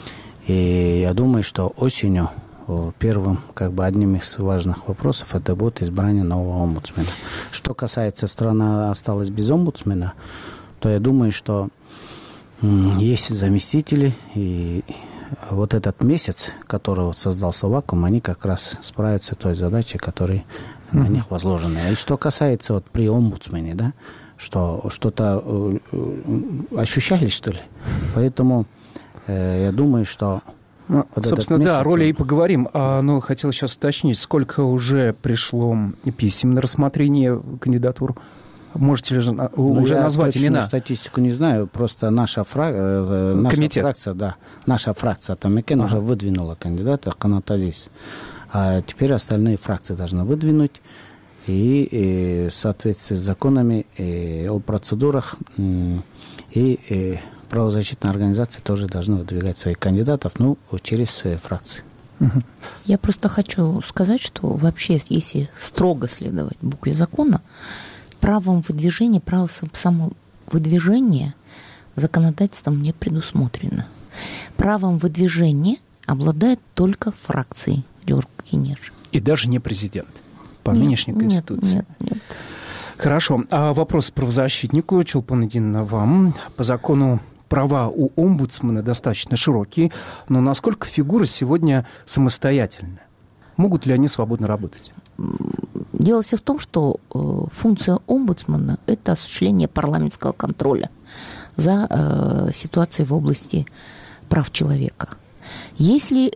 И я думаю, что осенью первым, как бы одним из важных вопросов, это будет избрание нового омбудсмена. Что касается страны осталась без омбудсмена, то я думаю, что есть заместители, и вот этот месяц, который вот создался вакуум, они как раз справятся с той задачей, которая mm-hmm. на них возложена. И что касается вот при омбудсмене, да, что что-то э, ощущали, что ли. Поэтому э, я думаю, что... Ну, вот собственно, да, о роли и поговорим. А, но хотел сейчас уточнить, сколько уже пришло писем на рассмотрение кандидатур? Можете ли ну, уже назвать имена? Я статистику не знаю, просто наша, фра... э, наша фракция, да, наша фракция Атамекен ага. уже выдвинула кандидата Канат Азиз. А теперь остальные фракции должны выдвинуть. И, и в соответствии с законами и о процедурах и, и правозащитные организации тоже должны выдвигать своих кандидатов, ну, через фракции. Я просто хочу сказать, что вообще, если строго следовать букве закона, правом выдвижения, право самовыдвижения законодательством не предусмотрено. Правом выдвижения обладает только фракции Жогорку Кеңеш. И даже не президент. По нет, нынешней Конституции. Нет, нет, нет. Хорошо. А вопрос правозащитнику. Чолпон Эдин, вам. По закону права у омбудсмена достаточно широкие, но насколько фигура сегодня самостоятельная? Могут ли они свободно работать? Дело все в том, что функция омбудсмена – это осуществление парламентского контроля за э, ситуацией в области прав человека. Если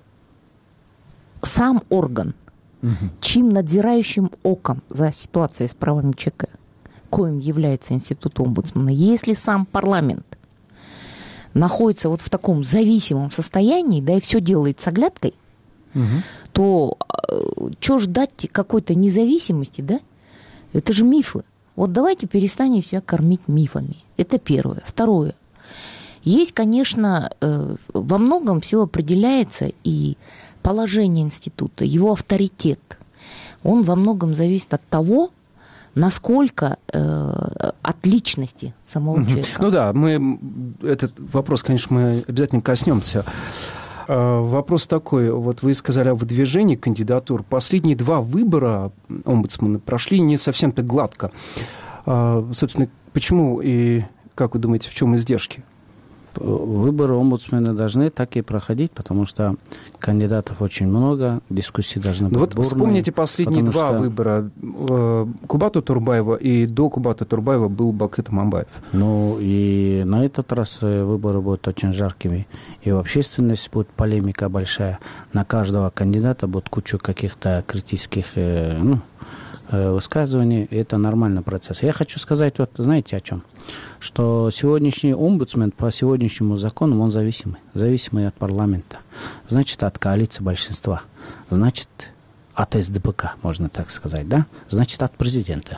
сам орган, угу. чьим надзирающим оком за ситуацией с правами человека, коим является институт омбудсмена, если сам парламент находится вот в таком зависимом состоянии, да, и все делает с оглядкой, угу. то э, что ждать какой-то независимости, да? Это же мифы. Вот давайте перестанем себя кормить мифами. Это первое. Второе. Есть, конечно, э, во многом все определяется, и положение института, его авторитет, он во многом зависит от того, насколько э, от личности самого угу. человека. Ну да, мы этот вопрос, конечно, мы обязательно коснемся. Вопрос такой, вот вы сказали о выдвижении кандидатур. Последние два выбора омбудсмена прошли не совсем так гладко. Собственно, почему и как вы думаете, в чем издержки? Выборы омбудсмена должны так и проходить, потому что кандидатов очень много, дискуссии должны быть вот бурные. Вспомните последние два что... выбора. Кубату Турбаева и до Кубата Турбаева был Бакыт Аманбаев. Ну, и на этот раз выборы будут очень жаркими. И в общественности будет полемика большая. На каждого кандидата будет куча каких-то критических, ну, высказываний. Это нормальный процесс. Я хочу сказать, вот знаете о чем? Что сегодняшний омбудсмен по сегодняшнему закону, он зависимый. Зависимый от парламента. Значит, от коалиции большинства. Значит, от эс дэ пэ ка, можно так сказать, да? Значит, от президента.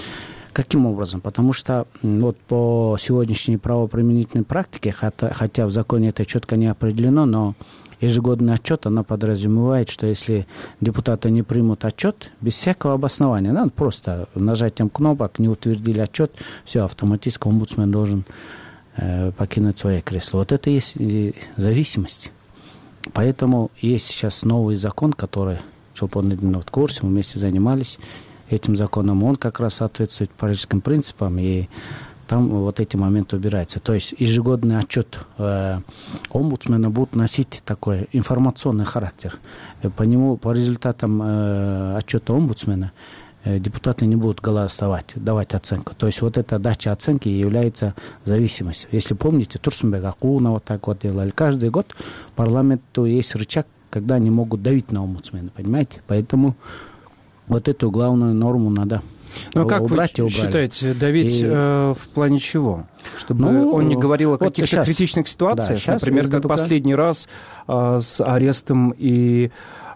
Каким образом? Потому что вот по сегодняшней правоприменительной практике, хотя, хотя в законе это четко не определено, но ежегодный отчет, она подразумевает, что если депутаты не примут отчет, без всякого обоснования, да, просто нажатием кнопок не утвердили отчет, все, автоматически омбудсмен должен э, покинуть свое кресло. Вот это и есть зависимость. Поэтому есть сейчас новый закон, который, Чолпон в курсе, мы вместе занимались этим законом. Он как раз соответствует парижским принципам, и там вот эти моменты убираются. То есть ежегодный отчет э, омбудсмена будет носить такой информационный характер. По нему, по результатам э, отчета омбудсмена э, депутаты не будут голосовать, давать оценку. То есть вот эта дача оценки является зависимостью. Если помните, Турсунбек Акуна вот так вот делали. Каждый год парламенту есть рычаг, когда они могут давить на омбудсмена, понимаете? Поэтому вот эту главную норму надо Ну, как убрать вы и убрали. считаете, давить и... э, в плане чего? Чтобы ну, он не говорил о вот каких-то сейчас, критичных ситуациях, да, например, как последний раз э, с арестом и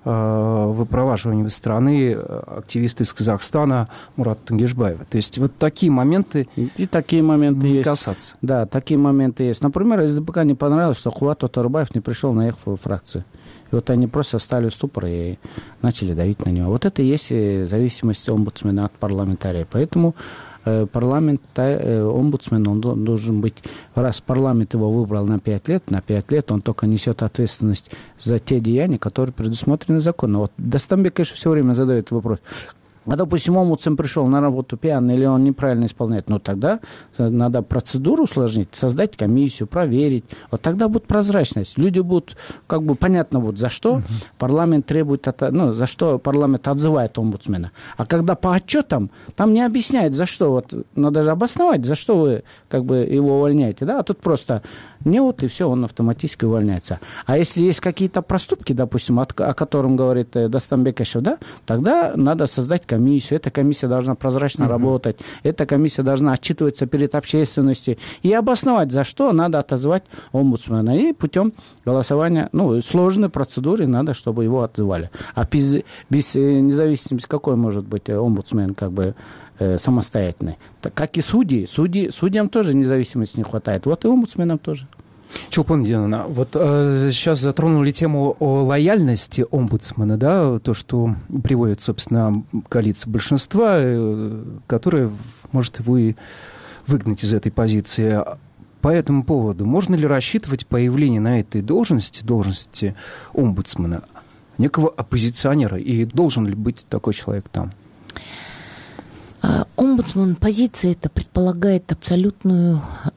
э, выпроваживанием из страны активиста из Казахстана Мурата Тунгешбаева. То есть вот такие моменты и такие моменты не есть. касаться. Да, такие моменты есть. Например, эс дэ пэ ка не понравилось, что Кубат Турбаев не пришел на их фракцию. И вот они просто встали в ступор и начали давить на него. Вот это и есть зависимость омбудсмена от парламентария. Поэтому э, парламент, э, омбудсмен, он должен быть, раз парламент его выбрал на пять лет, на пять лет он только несет ответственность за те деяния, которые предусмотрены законом. Вот Достамбек, конечно, все время задает вопрос. А, допустим, омбудсмен пришел на работу пьяный или он неправильно исполняет, ну, тогда надо процедуру усложнить, создать комиссию, проверить. Вот тогда будет прозрачность. Люди будут, как бы, понятно, вот за что uh-huh. парламент требует, ну, за что парламент отзывает омбудсмена. А когда по отчетам, там не объясняют, за что. Вот надо же обосновать, за что вы, как бы, его увольняете, да, а тут просто не вот, и все, он автоматически увольняется. А если есть какие-то проступки, допустим, от, о котором говорит Достамбек Ашев, да, тогда надо создать комиссию. Эта комиссия должна прозрачно uh-huh. работать. Эта комиссия должна отчитываться перед общественностью и обосновать, за что надо отозвать омбудсмена. И путем голосования, ну, сложной процедуры надо, чтобы его отзывали. А без, без независимости какой может быть омбудсмен, как бы, самостоятельный. Так, как и судьи. судьи. Судьям тоже независимости не хватает. Вот и омбудсменам тоже. Чулпан Динана, вот э, сейчас затронули тему о лояльности омбудсмена, да, то, что приводит, собственно, коалиция большинства, э, которая может его и выгнать из этой позиции. По этому поводу можно ли рассчитывать появление на этой должности, должности омбудсмена, некого оппозиционера, и должен ли быть такой человек там? Омбудсмен, позиция это предполагает абсолютную э,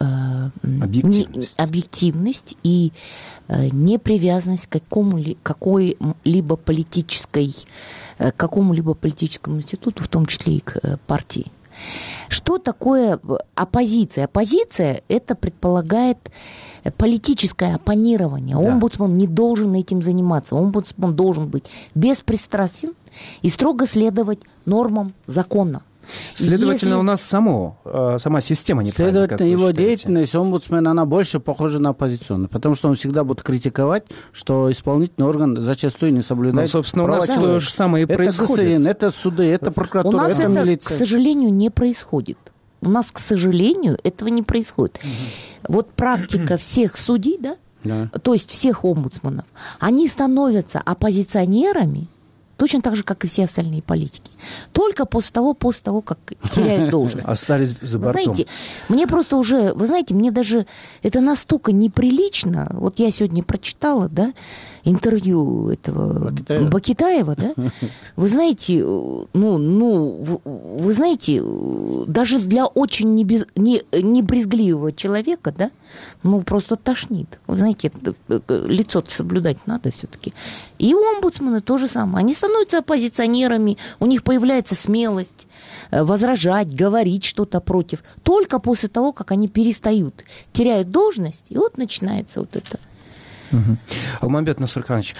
объективность, не, объективность и э, непривязанность к какому-либо, какой-либо политической, э, какому-либо политическому институту, в том числе и к э, партии. Что такое оппозиция? Оппозиция – это предполагает политическое оппонирование. Да. Омбудсман не должен этим заниматься. Омбудсман должен быть беспристрастен и строго следовать нормам закона. Следовательно, Если... у нас само, сама система неправильная. Следовательно, его считаете? Деятельность омбудсмена, она больше похожа на оппозиционную, потому что он всегда будет критиковать, что исполнительный орган зачастую не соблюдает. Ну, собственно, у нас то же самое и это происходит. ГСН, это суды, это прокуратура, у нас это, это милиция. к сожалению, не происходит. У нас, к сожалению, этого не происходит. Угу. Вот практика всех судей, да? Да, то есть всех омбудсменов, они становятся оппозиционерами, точно так же, как и все остальные политики. Только после того, после того, как теряют должность. Остались за бортом. Вы знаете, мне просто уже, вы знаете, мне даже это настолько неприлично. Вот я сегодня прочитала, да, интервью этого Бакитаева, Бакитаева, да. Вы знаете, ну, ну, вы, вы знаете, даже для очень небез, не, небрезгливого человека, да, ну, просто тошнит. Вы знаете, лицо-то соблюдать надо все-таки. И омбудсмены то же самое. Они становятся оппозиционерами, у них появляется смелость возражать, говорить что-то против. Только после того, как они перестают, теряют должность, и вот начинается вот это. Угу. Алмамбет Насырханович,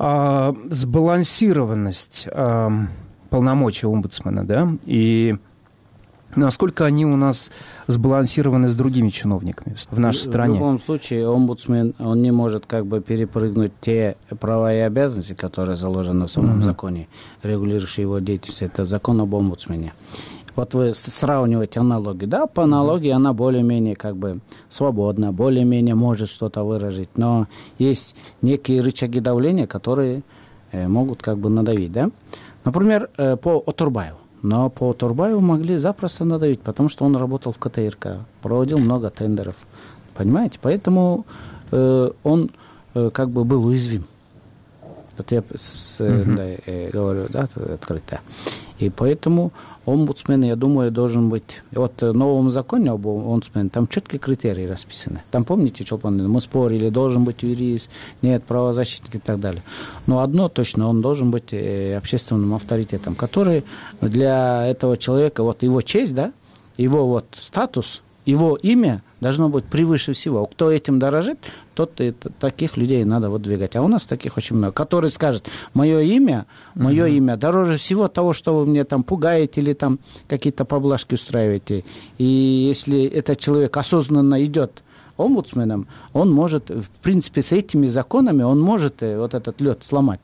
а, сбалансированность а, полномочий омбудсмена, да, и насколько они у нас сбалансированы с другими чиновниками в нашей стране? В любом случае, омбудсмен, он не может как бы перепрыгнуть те права и обязанности, которые заложены в самом угу. законе, регулирующие его деятельность. Это закон об омбудсмене. Вот вы сравниваете аналогии. Да, по аналогии она более-менее как бы свободна, более-менее может что-то выразить, но есть некие рычаги давления, которые э, могут как бы надавить, да. Например, э, по Отурбаеву. Но по Отурбаеву могли запросто надавить, потому что он работал в КТРК, проводил много тендеров, понимаете? Поэтому э, он э, как бы был уязвим. Вот я с, uh-huh. да, э, говорю, да, открыто. И поэтому омбудсмен, я думаю, должен быть... Вот в новом законе об омбудсмене там четкие критерии расписаны. Там, помните, что мы спорили, должен быть юрист, нет, правозащитник и так далее. Но одно точно, он должен быть общественным авторитетом, который для этого человека, вот его честь, да, его вот статус, его имя должно быть превыше всего. Кто этим дорожит, тот и таких людей надо выдвигать. А у нас таких очень много. Который скажет, мое имя, мое mm-hmm. имя дороже всего того, что вы мне там пугаете или там какие-то поблажки устраиваете. И если этот человек осознанно идет омбудсменом, он может, в принципе, с этими законами, он может вот этот лед сломать.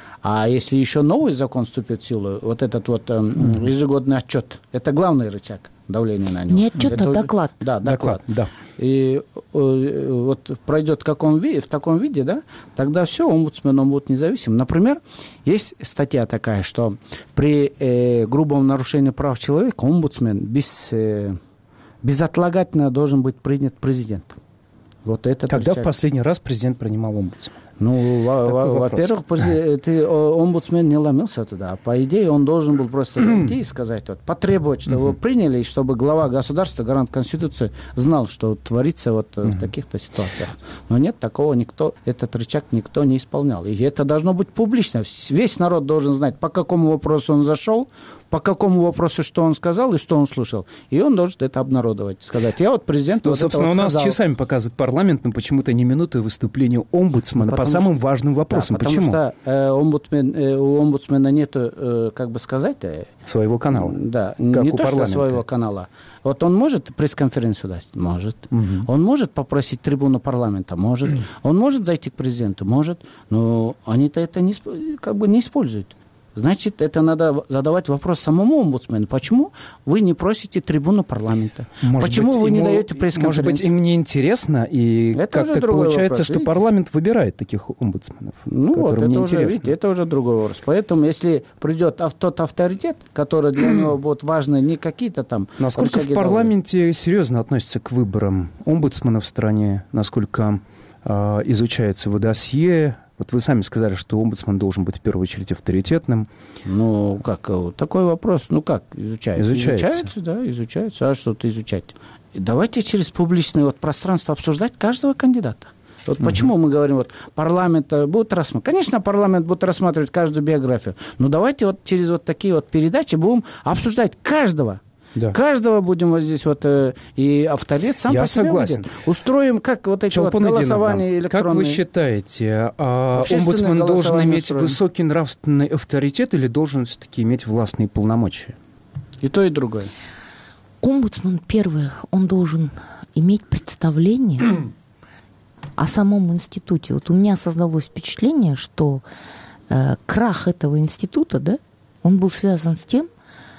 А если еще новый закон вступит в силу, вот этот вот э, ежегодный отчет, это главный рычаг давления на него. Не отчет, это, а доклад. Да, доклад. доклад да. И э, вот пройдет в, каком ви, в таком виде, да, тогда все, омбудсмен, он будет независим. Например, есть статья такая, что при э, грубом нарушении прав человека омбудсмен без, э, безотлагательно должен быть принят президентом. Вот это Когда рычаг. В последний раз президент принимал омбудсмена? Ну, во-первых, ты, омбудсмен не ломился туда. По идее, он должен был просто зайти и сказать, вот, потребовать, чтобы его приняли, и чтобы глава государства, гарант Конституции, знал, что творится вот в таких-то ситуациях. Но нет, такого никто, этот рычаг никто не исполнял. И это должно быть публично. Весь народ должен знать, по какому вопросу он зашел, по какому вопросу, что он сказал и что он слышал. И он должен это обнародовать, сказать. Я вот президент ну, вот собственно, это вот у нас сказал. часами показывает парламент, но почему-то не минуты выступления омбудсмена потому по самым что, важным вопросам. Да, потому почему? что э, омбудсмен, э, у омбудсмена нет, э, как бы сказать... Э, своего канала. Да, как не у то, парламента. Что своего канала. Вот он может пресс-конференцию дать? Может. Угу. Он может попросить трибуну парламента? Может. Он может зайти к президенту? Может. Но они-то это не, как бы не используют. Значит, это надо задавать вопрос самому омбудсмену. Почему вы не просите трибуну парламента? Может Почему быть, вы ему, не даете пресс-конференцию? Может быть, им не интересно, и это как так получается, вопрос, что видите? Парламент выбирает таких омбудсменов, ну, которым вот, не это уже, интересно. Видите, это уже другой вопрос. Поэтому, если придет тот авторитет, который для него будет важны не какие-то там... Насколько в парламенте давления. Серьезно относятся к выборам омбудсмена в стране? Насколько э, изучается его досье? Вот вы сами сказали, что омбудсмен должен быть в первую очередь авторитетным. Ну, как, такой вопрос, ну как изучается? Изучается. Изучается, да, изучается. А что-то изучать? давайте через публичное вот пространство обсуждать каждого кандидата. Вот угу. почему мы говорим, вот парламент будет рассматривать. Конечно, парламент будет рассматривать каждую биографию, но давайте вот через вот такие вот передачи будем обсуждать каждого. Да. Каждого будем вот здесь вот, э, и авторитет сам Я по себе согласен. будет. Устроим, как вот эти вот голосования электронные. Как вы считаете, а омбудсмен должен иметь устроим. высокий нравственный авторитет или должен все-таки иметь властные полномочия? И то, и другое. Омбудсмен, первое, он должен иметь представление о самом институте. Вот у меня создалось впечатление, что э, крах этого института, да, он был связан с тем,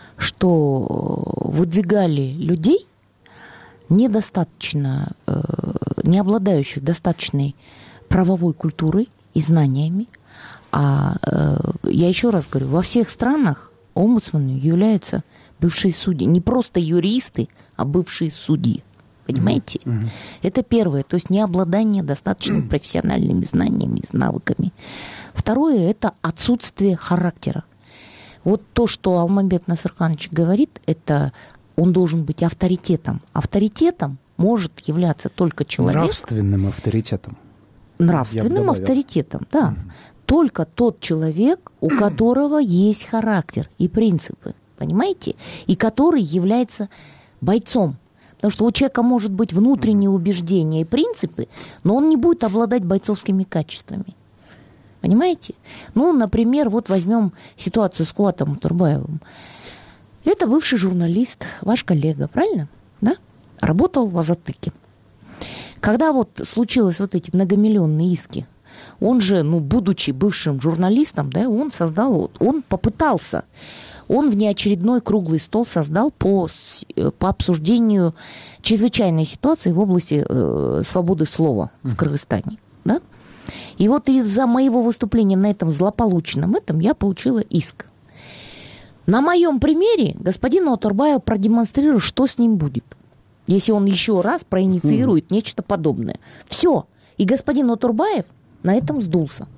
что выдвигали людей, недостаточно, э, не обладающих достаточной правовой культурой и знаниями. А э, я еще раз говорю, во всех странах омбудсменами являются бывшие судьи. Не просто юристы, а бывшие судьи. Понимаете? Mm-hmm. Это первое. То есть необладание достаточно профессиональными знаниями и навыками. Второе – это отсутствие характера. Вот то, что Алмамбет Насырханович говорит, это он должен быть авторитетом. Авторитетом может являться только человек... Нравственным авторитетом. Нравственным авторитетом, да. Mm-hmm. Только тот человек, у которого есть характер и принципы, понимаете? И который является бойцом. Потому что у человека может быть внутренние убеждения и принципы, но он не будет обладать бойцовскими качествами. Понимаете? Ну, например, вот возьмем ситуацию с Кубатом Турбаевым. Это бывший журналист, ваш коллега, правильно? Да? Работал в Азаттыке. Когда вот случилось вот эти многомиллионные иски, он же, ну, будучи бывшим журналистом, да, он создал, он попытался, он внеочередной круглый стол создал по, по обсуждению чрезвычайной ситуации в области э, свободы слова в Кыргызстане, да? И вот из-за моего выступления на этом злополучном этом я получила иск. На моем примере господин Отурбаев продемонстрирует, что с ним будет, если он еще раз проинициирует нечто подобное. Все. И господин Отурбаев на этом сдулся.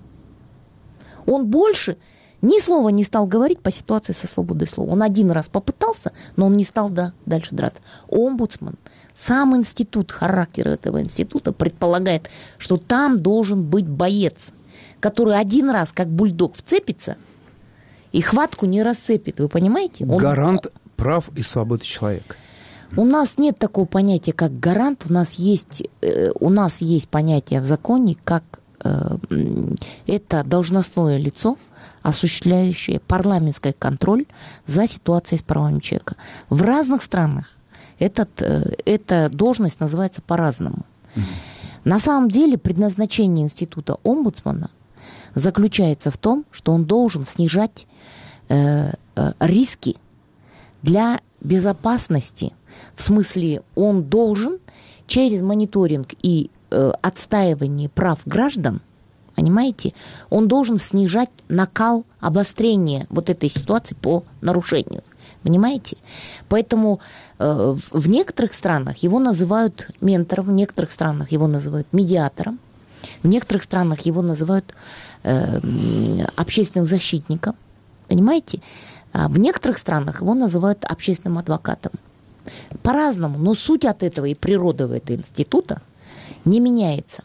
Он больше ни слова не стал говорить по ситуации со свободой слова. Он один раз попытался, но он не стал да, дальше драться. Омбудсмен, сам институт, характер этого института предполагает, что там должен быть боец, который один раз, как бульдог, вцепится и хватку не расцепит. Вы понимаете? Он... Гарант прав и свободы человека. У нас нет такого понятия, как гарант. У нас есть, э, у нас есть понятие в законе, как э, это должностное лицо, осуществляющее парламентский контроль за ситуацией с правами человека. В разных странах этот, э, эта должность называется по-разному. Mm-hmm. На самом деле предназначение института омбудсмена заключается в том, что он должен снижать э, э, риски для безопасности. В смысле, он должен через мониторинг и э, отстаивание прав граждан, понимаете, он должен снижать накал обострения вот этой ситуации по нарушению. Понимаете? Поэтому э, в, в некоторых странах его называют ментором, в некоторых странах его называют медиатором, в некоторых странах его называют э, общественным защитником. Понимаете? А в некоторых странах его называют общественным адвокатом. По-разному, но суть от этого и природа этого института не меняется.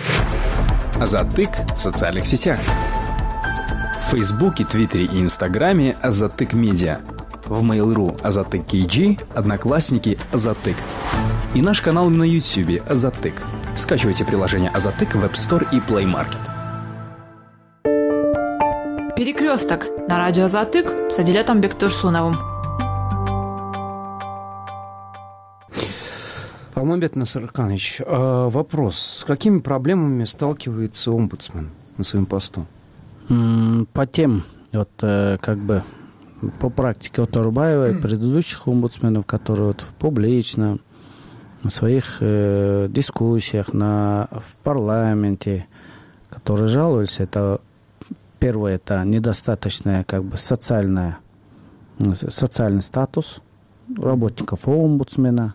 Азаттык в социальных сетях. В Фейсбуке, Твиттере и Инстаграме Азаттык Медиа. В Mail.ru Азаттык кей джи, Одноклассники Азаттык. И наш канал на Ютьюбе Азаттык. Скачивайте приложение Азаттык в App Store и Play Market. Перекресток на радио Азаттык с Адилетом Бектурсуновым. Алмамбет Насырханович, вопрос. С какими проблемами сталкивается омбудсмен на своем посту? По тем, вот как бы по практике Отурбаева и предыдущих омбудсменов, которые вот публично, на своих э, дискуссиях на, в парламенте, которые жаловались, это первое, это недостаточная как бы социальная, социальный статус работников омбудсмена.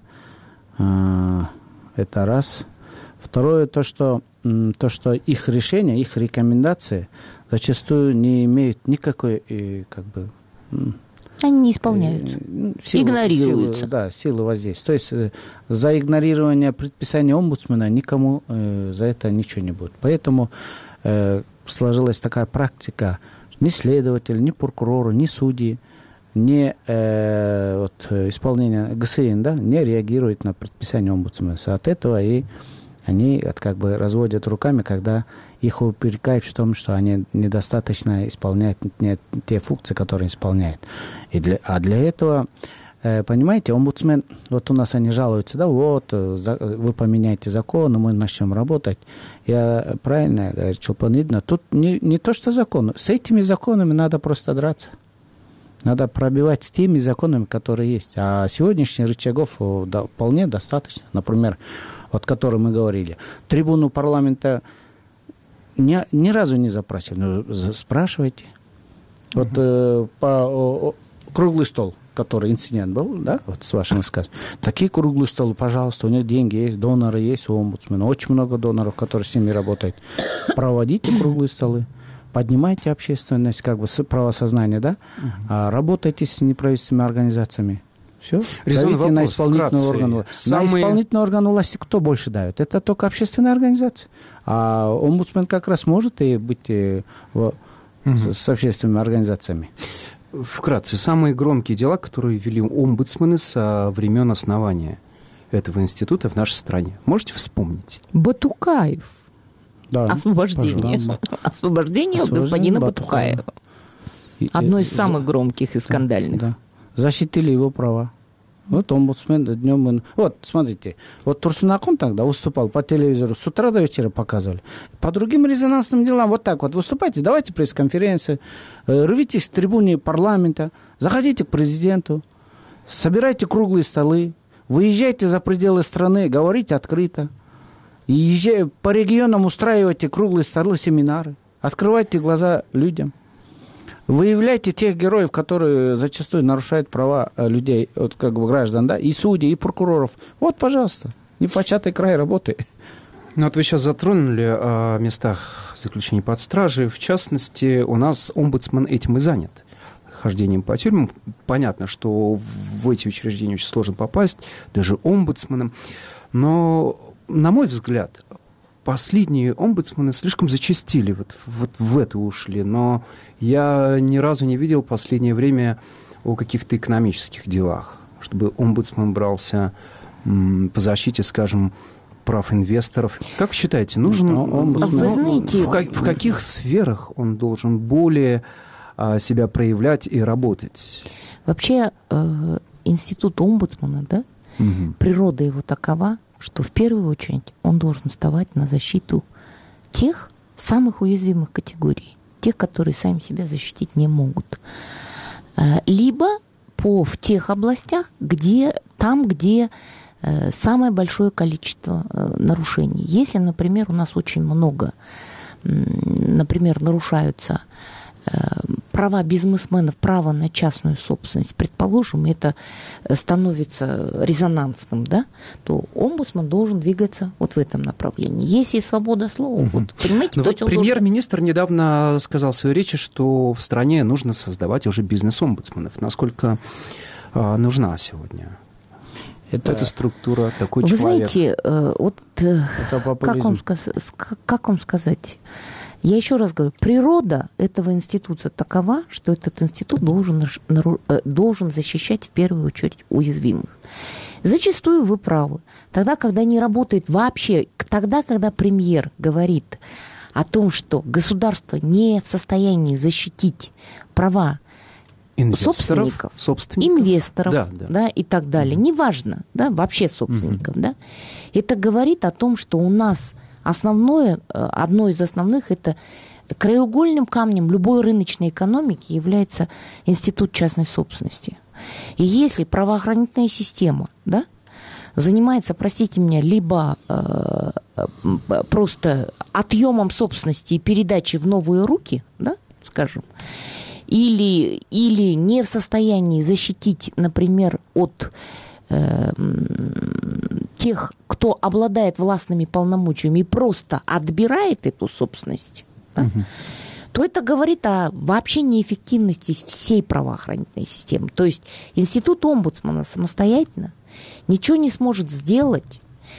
Это раз. Второе, то что, то, что их решения, их рекомендации зачастую не имеют никакой как бы, Они не исполняются, силу, игнорируются. Силу, да, силы воздействия. То есть э, за игнорирование предписаний омбудсмена никому э, за это ничего не будет. Поэтому э, сложилась такая практика. Ни следователь, ни прокурор, ни судьи, ни э, вот, исполнение ГСИН, да, не реагирует на предписание омбудсмена. От этого и они вот, как бы разводят руками, когда их упрекают в том, что они недостаточно исполняют не те функции, которые исполняют. И для, а для этого, э, понимаете, омбудсмен, вот у нас они жалуются, да, вот, за, вы поменяете закон, мы начнем работать. Я правильно говорю, Чулпан-Идна, тут не, не то, что закон, с этими законами надо просто драться. Надо пробивать с теми законами, которые есть. А сегодняшних рычагов да, вполне достаточно. Например, вот о котором мы говорили. Трибуну парламента ни, ни разу не запросили. Ну, спрашивайте. Uh-huh. Вот э, по о, о, круглый стол, который инцидент был, да, вот с вашим рассказом. Такие круглые столы, пожалуйста, у них деньги есть, доноры есть, у омбудсмена. Очень много доноров, которые с ними работают. Проводите круглые столы. Поднимайте общественность, как бы правосознание, да, uh-huh. а работайте с неправительственными организациями. Все. Давите на исполнительный орган. Самые... На исполнительный орган власти кто больше дает? Это только общественная организация. А омбудсмен как раз может и быть и в... uh-huh. с общественными организациями. Вкратце, самые громкие дела, которые вели омбудсмены со времен основания этого института в нашей стране. Можете вспомнить? Батукаев. Да, Освобождение. Освобождение господина Батукаева. Одно из самых громких и скандальных. Да. Защитили его права. Вот омбудсмен днем... Вот, смотрите, вот Турсунакун тогда выступал по телевизору, с утра до вечера показывали. По другим резонансным делам вот так вот выступайте, давайте пресс-конференции, рвитесь в трибуне парламента, заходите к президенту, собирайте круглые столы, выезжайте за пределы страны, говорите открыто. И езжай, по регионам устраивайте круглые столы, семинары, открывайте глаза людям, выявляйте тех героев, которые зачастую нарушают права людей, вот как бы граждан, да, и судей, и прокуроров. Вот, пожалуйста, непочатый край работы. Ну, вот вы сейчас затронули о местах заключения под стражей. В частности, у нас омбудсмен этим и занят. Хождением по тюрьмам. Понятно, что в эти учреждения очень сложно попасть, даже омбудсменом. Но... На мой взгляд, последние омбудсмены слишком зачастили, вот, вот в это ушли, но я ни разу не видел в последнее время о каких-то экономических делах, чтобы омбудсмен брался м, по защите, скажем, прав инвесторов. Как вы считаете, нужен омбудсмен? Вы знаете, в, как, в каких сферах он должен более а, себя проявлять и работать? Вообще, э, институт омбудсмена, да, угу. Природа его такова, что в первую очередь он должен вставать на защиту тех самых уязвимых категорий, тех, которые сами себя защитить не могут. Либо по, в тех областях, где, там, где самое большое количество нарушений. Если, например, у нас очень много, например, нарушаются права бизнесменов, право на частную собственность, предположим, это становится резонансным, да, то омбудсмен должен двигаться вот в этом направлении. Если свобода слова, угу. вот, понимаете, вот премьер-министр должен... недавно сказал в своей речи, что в стране нужно создавать уже бизнес-омбудсменов. Насколько а, нужна сегодня это... эта структура, такой Вы человек? Вы знаете, вот как вам, как вам сказать... Я еще раз говорю, природа этого института такова, что этот институт должен, должен защищать в первую очередь уязвимых. Зачастую вы правы. Тогда, когда не работает вообще, тогда, когда премьер говорит о том, что государство не в состоянии защитить права инвесторов, собственников, собственников, инвесторов, да, да. Да, и так далее, неважно, да, вообще собственников, mm-hmm. да, это говорит о том, что у нас основное, одно из основных, это краеугольным камнем любой рыночной экономики является институт частной собственности. И если правоохранительная система, да, занимается, простите меня, либо э, просто отъемом собственности и передачей в новые руки, да, скажем, или, или не в состоянии защитить, например, от э, тех, кто обладает властными полномочиями и просто отбирает эту собственность, да, угу. то это говорит о вообще неэффективности всей правоохранительной системы. То есть институт омбудсмана самостоятельно ничего не сможет сделать,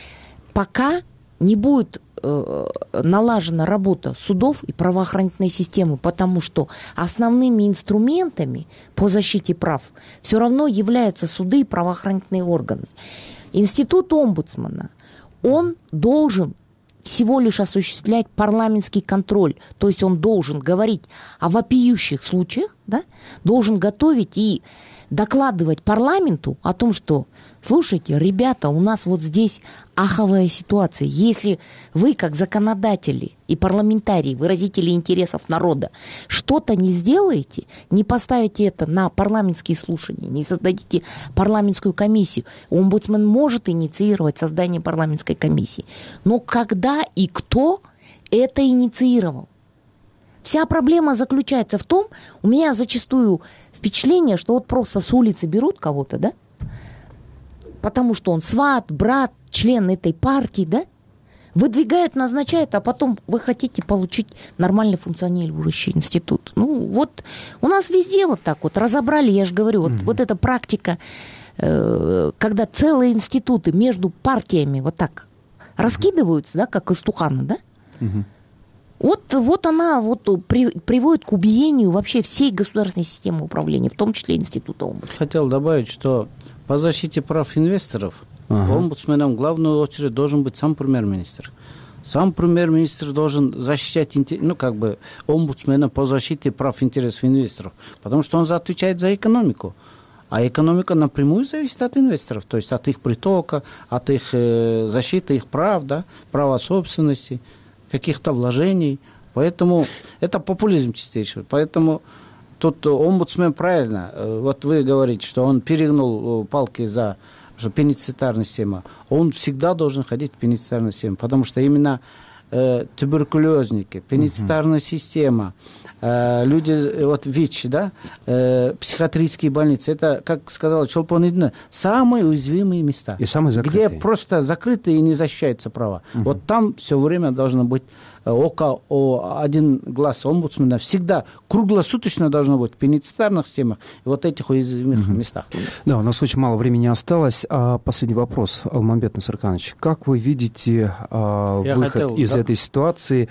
пока не будет э, налажена работа судов и правоохранительной системы, потому что основными инструментами по защите прав все равно являются суды и правоохранительные органы. Институт омбудсмана, он должен всего лишь осуществлять парламентский контроль, то есть он должен говорить о вопиющих случаях, да, должен готовить и докладывать парламенту о том, что, слушайте, ребята, у нас вот здесь аховая ситуация. Если вы, как законодатели и парламентарии, выразители интересов народа, что-то не сделаете, не поставите это на парламентские слушания, не создадите парламентскую комиссию, омбудсмен может инициировать создание парламентской комиссии. Но когда и кто это инициировал? Вся проблема заключается в том, у меня зачастую впечатление, что вот просто с улицы берут кого-то, да, потому что он сват, брат, член этой партии, да, выдвигают, назначают, а потом вы хотите получить нормально функционирующий институт. Ну, вот у нас везде вот так вот разобрали, я же говорю, вот, mm-hmm. вот эта практика, э, когда целые институты между партиями вот так mm-hmm. раскидываются, да, как истуканы, да, mm-hmm. Вот, вот она вот при, приводит к убиению вообще всей государственной системы управления, в том числе института омбудсмена. Хотел добавить, что по защите прав инвесторов ага. омбудсменом в главную очередь должен быть сам премьер-министр. Сам премьер-министр должен защищать, ну, как бы, омбудсмена по защите прав интересов инвесторов, потому что он отвечает за экономику. А экономика напрямую зависит от инвесторов, то есть от их притока, от их э, защиты их прав, да, права собственности, каких-то вложений. Поэтому это популизм чистейший. Поэтому тут омбудсмен правильно. Вот вы говорите, что он перегнул палки за пенициллярную систему. Он всегда должен ходить в пенициллярную систему, потому что именно э, туберкулезники, пенициллярная uh-huh. система, э, люди, вот ВИЧ, да, э, психиатрические больницы, это, как сказала Чолпон-Идна, самые уязвимые места. И самые закрытые. Где просто закрытые и не защищаются права. Uh-huh. Вот там все время должно быть око, о, один глаз омбудсмена всегда круглосуточно должно быть в пенициллярных системах и вот этих уязвимых uh-huh. местах. Да, у нас очень мало времени осталось. А последний вопрос, Алмамбет Насырканович. Как вы видите а, выход хотел, из да? этой ситуации?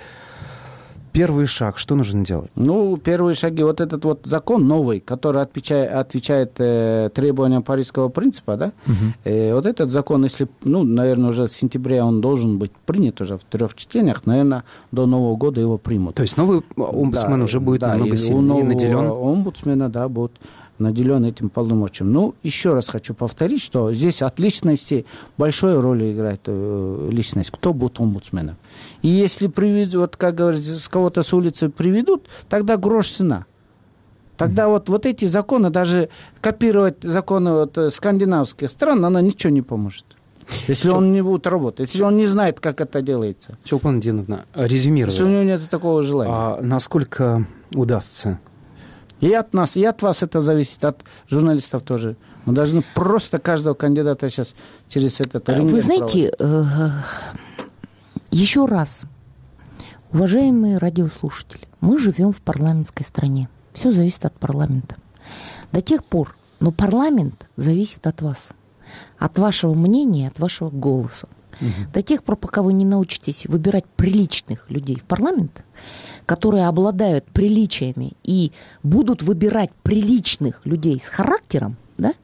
Первый шаг, что нужно делать? Ну, первые шаги, вот этот вот закон новый, который отвечает, отвечает э, требованиям Парижского принципа, да, угу. э, вот этот закон, если, ну, наверное, уже с сентября он должен быть принят уже в трех чтениях, наверное, до Нового года его примут. То есть новый омбудсмен да, уже будет да, намного сильнее и наделен? Омбудсмена, да, будет наделен этим полномочием. Ну, еще раз хочу повторить, что здесь от личности большую роль играет э, личность. Кто будет омбудсменом? И если приведут, вот, как говорится, с кого-то с улицы приведут, тогда грош цена. Тогда mm-hmm. вот, вот эти законы, даже копировать законы вот, скандинавских стран, она ничего не поможет. Если Чел... он не будет работать, если он не знает, как это делается. Чолпан Диновна, резюмируя. Если у него нет такого желания. А насколько удастся? И от нас, и от вас это зависит, от журналистов тоже. Мы должны просто каждого кандидата сейчас через этот рентген. Вы знаете, э, еще раз, уважаемые радиослушатели, мы живем в парламентской стране. Все зависит от парламента. До тех пор, но парламент зависит от вас, от вашего мнения, от вашего голоса. Угу. До тех пор, пока вы не научитесь выбирать приличных людей в парламент, которые обладают приличиями и будут выбирать приличных людей с характером, да?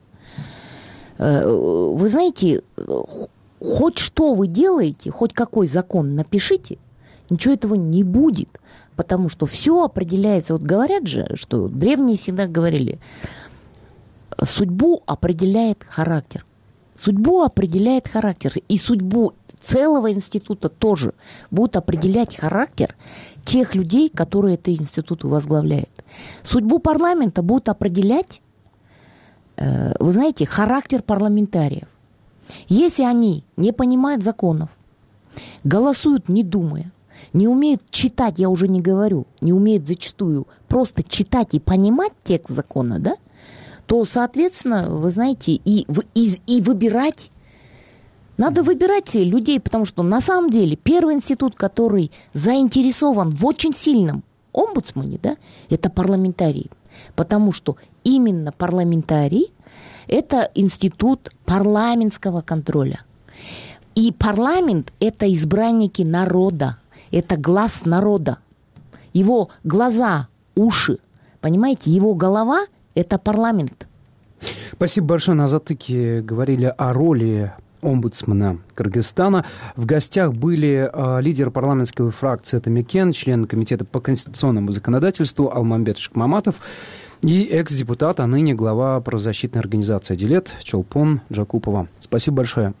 Вы знаете, хоть что вы делаете, хоть какой закон напишите, ничего этого не будет, потому что все определяется. Вот говорят же, что древние всегда говорили, судьбу определяет характер. Судьбу определяет характер. И судьбу целого института тоже будет определять характер тех людей, которые этот институт возглавляют. Судьбу парламента будут определять, э, вы знаете, характер парламентариев. Если они не понимают законов, голосуют не думая, не умеют читать, я уже не говорю, не умеют зачастую просто читать и понимать текст закона, да, то, соответственно, вы знаете, и, и, и выбирать, надо выбирать людей, потому что на самом деле первый институт, который заинтересован в очень сильном омбудсмане, да, это парламентарии. Потому что именно парламентарий – это институт парламентского контроля. И парламент – это избранники народа, это глаз народа. Его глаза, уши, понимаете, его голова – это парламент. Спасибо большое. На «Затыке» говорили о роли омбудсмена Кыргызстана. В гостях были э, лидер парламентской фракции Атамекен, член комитета по конституционному законодательству Алмамбет Шыкмаматов и экс-депутат, а ныне глава правозащитной организации «Адилет» Чолпон Джакупова. Спасибо большое.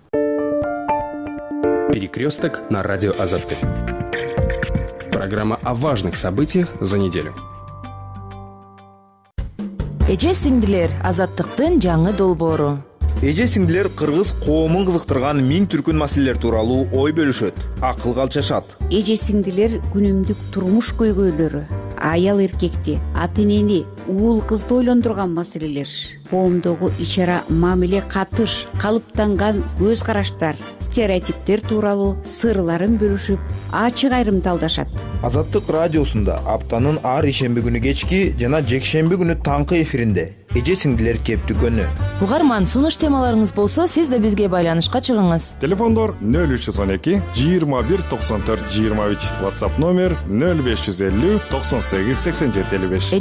Перекресток на радио Азаттык. Программа о важных событиях за неделю. Эже сиңдилер, Азаттыктын жаңы долбоору. Эже сиңдилер кыргыз коомун кызыктырган миң түркүн маселелер тууралуу ой бөлүшөт, акыл калчашат. Эже сиңдилер күнүмдүк турмуш көйгөйлөрү, аял эркекти, ата энени, уул кызды ойлондурган маселелер, коомдогу ич-ара мамиле катыш, калыптанган көз караштар, стереотиптер тууралуу сырларын бөлүшүп, ачык айрымдалдашат. Азаттык радиосунда аптанын ар ишемби күнү кечки жана жекшемби күнү таңкы эфиринде эже сиңдилер кептүкөнү. Угарман, сунуш темаларыңыз болсо, сиз да бизге байланышка чыгыңыз. Телефондор нөл үч жүз он эки жыйырма бир токсон төрт жыйырма үч, WhatsApp номер нөл беш жүз элүү токсон сегиз сексен жети элүү беш.